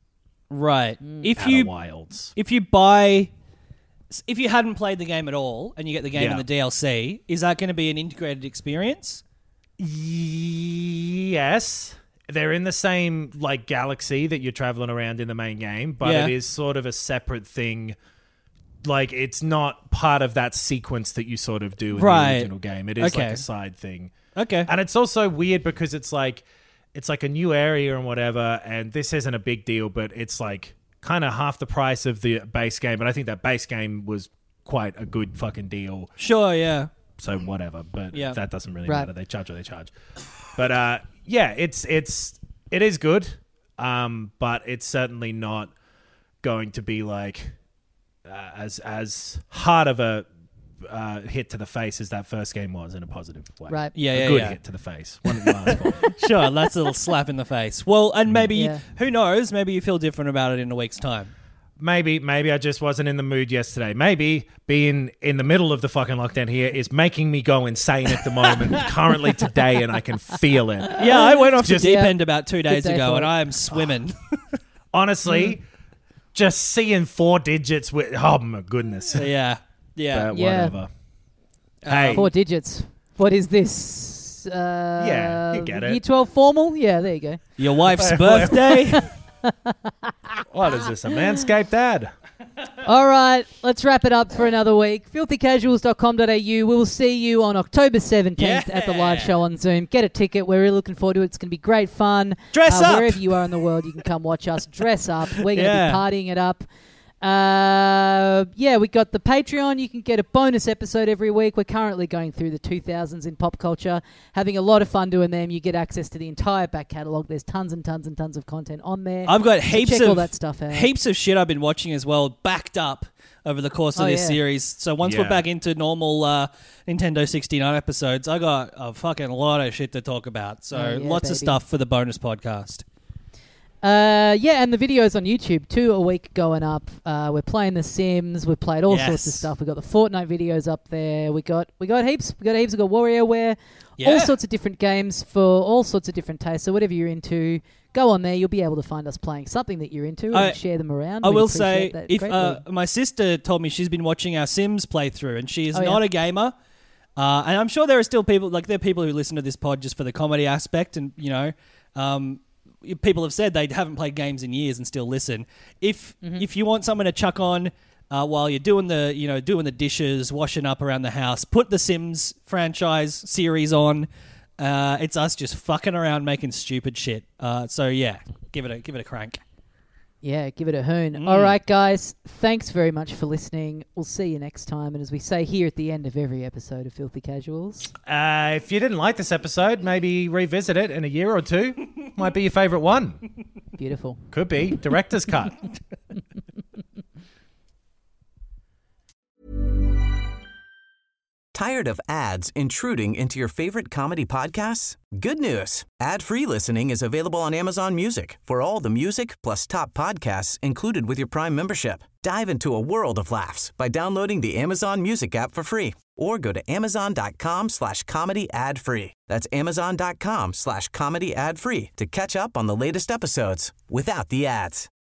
Right. Mm. If Outer you Wilds. if you buy, if you hadn't played the game at all and you get the game Yeah. in the D L C, is that going to be an integrated experience? Yes. They're in the same like galaxy that you're traveling around in the main game, but Yeah. it is sort of a separate thing. Like it's not part of that sequence that you sort of do in Right. the original game. It is Okay. like a side thing. Okay. And it's also weird because it's like it's like a new area and whatever, and this isn't a big deal, but it's like kind of half the price of the base game. But I think that base game was quite a good fucking deal. Sure, yeah. So whatever, but Yeah. that doesn't really Right. matter. They charge what they charge. But uh, yeah, it's it's it is good, um, but it's certainly not going to be like uh, as as hard of a uh, hit to the face as that first game was in a positive way. Right. Yeah, a yeah, good yeah. hit to the face. One that you asked for. Sure, that's a little slap in the face. Well, and maybe, Yeah. who knows, maybe you feel different about it in a week's time. Maybe, maybe I just wasn't in the mood yesterday. Maybe being in the middle of the fucking lockdown here is making me go insane at the moment, currently today, and I can feel it. Yeah, I went off Just- the deep Yeah. end about two days day ago, for and it. I am swimming. Honestly, just seeing four digits with, oh my goodness. yeah, yeah. But Yeah. whatever. Hey, Four digits. What is this? Uh, Yeah, you get it. Year twelve formal? Yeah, there you go. Your wife's birthday. what is this, a Manscaped ad? All right, let's wrap it up for another week. filthy casuals dot com dot a u. We will see you on October seventeenth at the live Yeah. show on Zoom. Get a ticket. We're really looking forward to it. It's going to be great fun. Dress uh, up. Wherever you are in the world, you can come watch us. Dress up. We're going to Yeah. be partying it up. Uh, yeah, we got the Patreon. You can get a bonus episode every week. We're currently going through the two thousands in pop culture, having a lot of fun doing them. You get access to the entire back catalogue. There's tons and tons and tons of content on there. I've got So heaps check of all that stuff out. heaps of shit I've been watching as well, backed up over the course of Oh, this yeah. series. So once Yeah. we're back into normal uh, Nintendo sixty-nine episodes, I got a fucking lot of shit to talk about. So Oh, yeah, lots of baby. stuff for the bonus podcast. Uh, yeah, and the videos on YouTube, two a week going up. Uh, we're playing The Sims. We've played all sorts of Yes. stuff. We got the Fortnite videos up there. We got we got heaps. We got heaps. We got WarioWare. Yeah. All sorts of different games for all sorts of different tastes. So whatever you're into, go on there. You'll be able to find us playing something that you're into and I- share them around. I We'd will appreciate say, that if greatly. uh, my sister told me she's been watching our Sims playthrough, and she is Oh, yeah. not a gamer, uh, and I'm sure there are still people like there are people who listen to this pod just for the comedy aspect, and you know, um, people have said they haven't played games in years and still listen. If Mm-hmm. if you want someone to chuck on uh, while you're doing the, you know, doing the dishes, washing up around the house. Put the Sims franchise series on. Uh, it's us just fucking around making stupid shit. Uh, so yeah, give it a give it a crank. Yeah, give it a hoon. Mm. All right, guys. Thanks very much for listening. We'll see you next time. And as we say here at the end of every episode of Filthy Casuals, Uh, if you didn't like this episode, maybe revisit it in a year or two. Might be your favourite one. beautiful. Could be. Director's cut. Tired of ads intruding into your favorite comedy podcasts? Good news. Ad-free listening is available on Amazon Music for all the music plus top podcasts included with your Prime membership. Dive into a world of laughs by downloading the Amazon Music app for free or go to amazon.com slash comedy ad free. That's amazon.com slash comedy ad free to catch up on the latest episodes without the ads.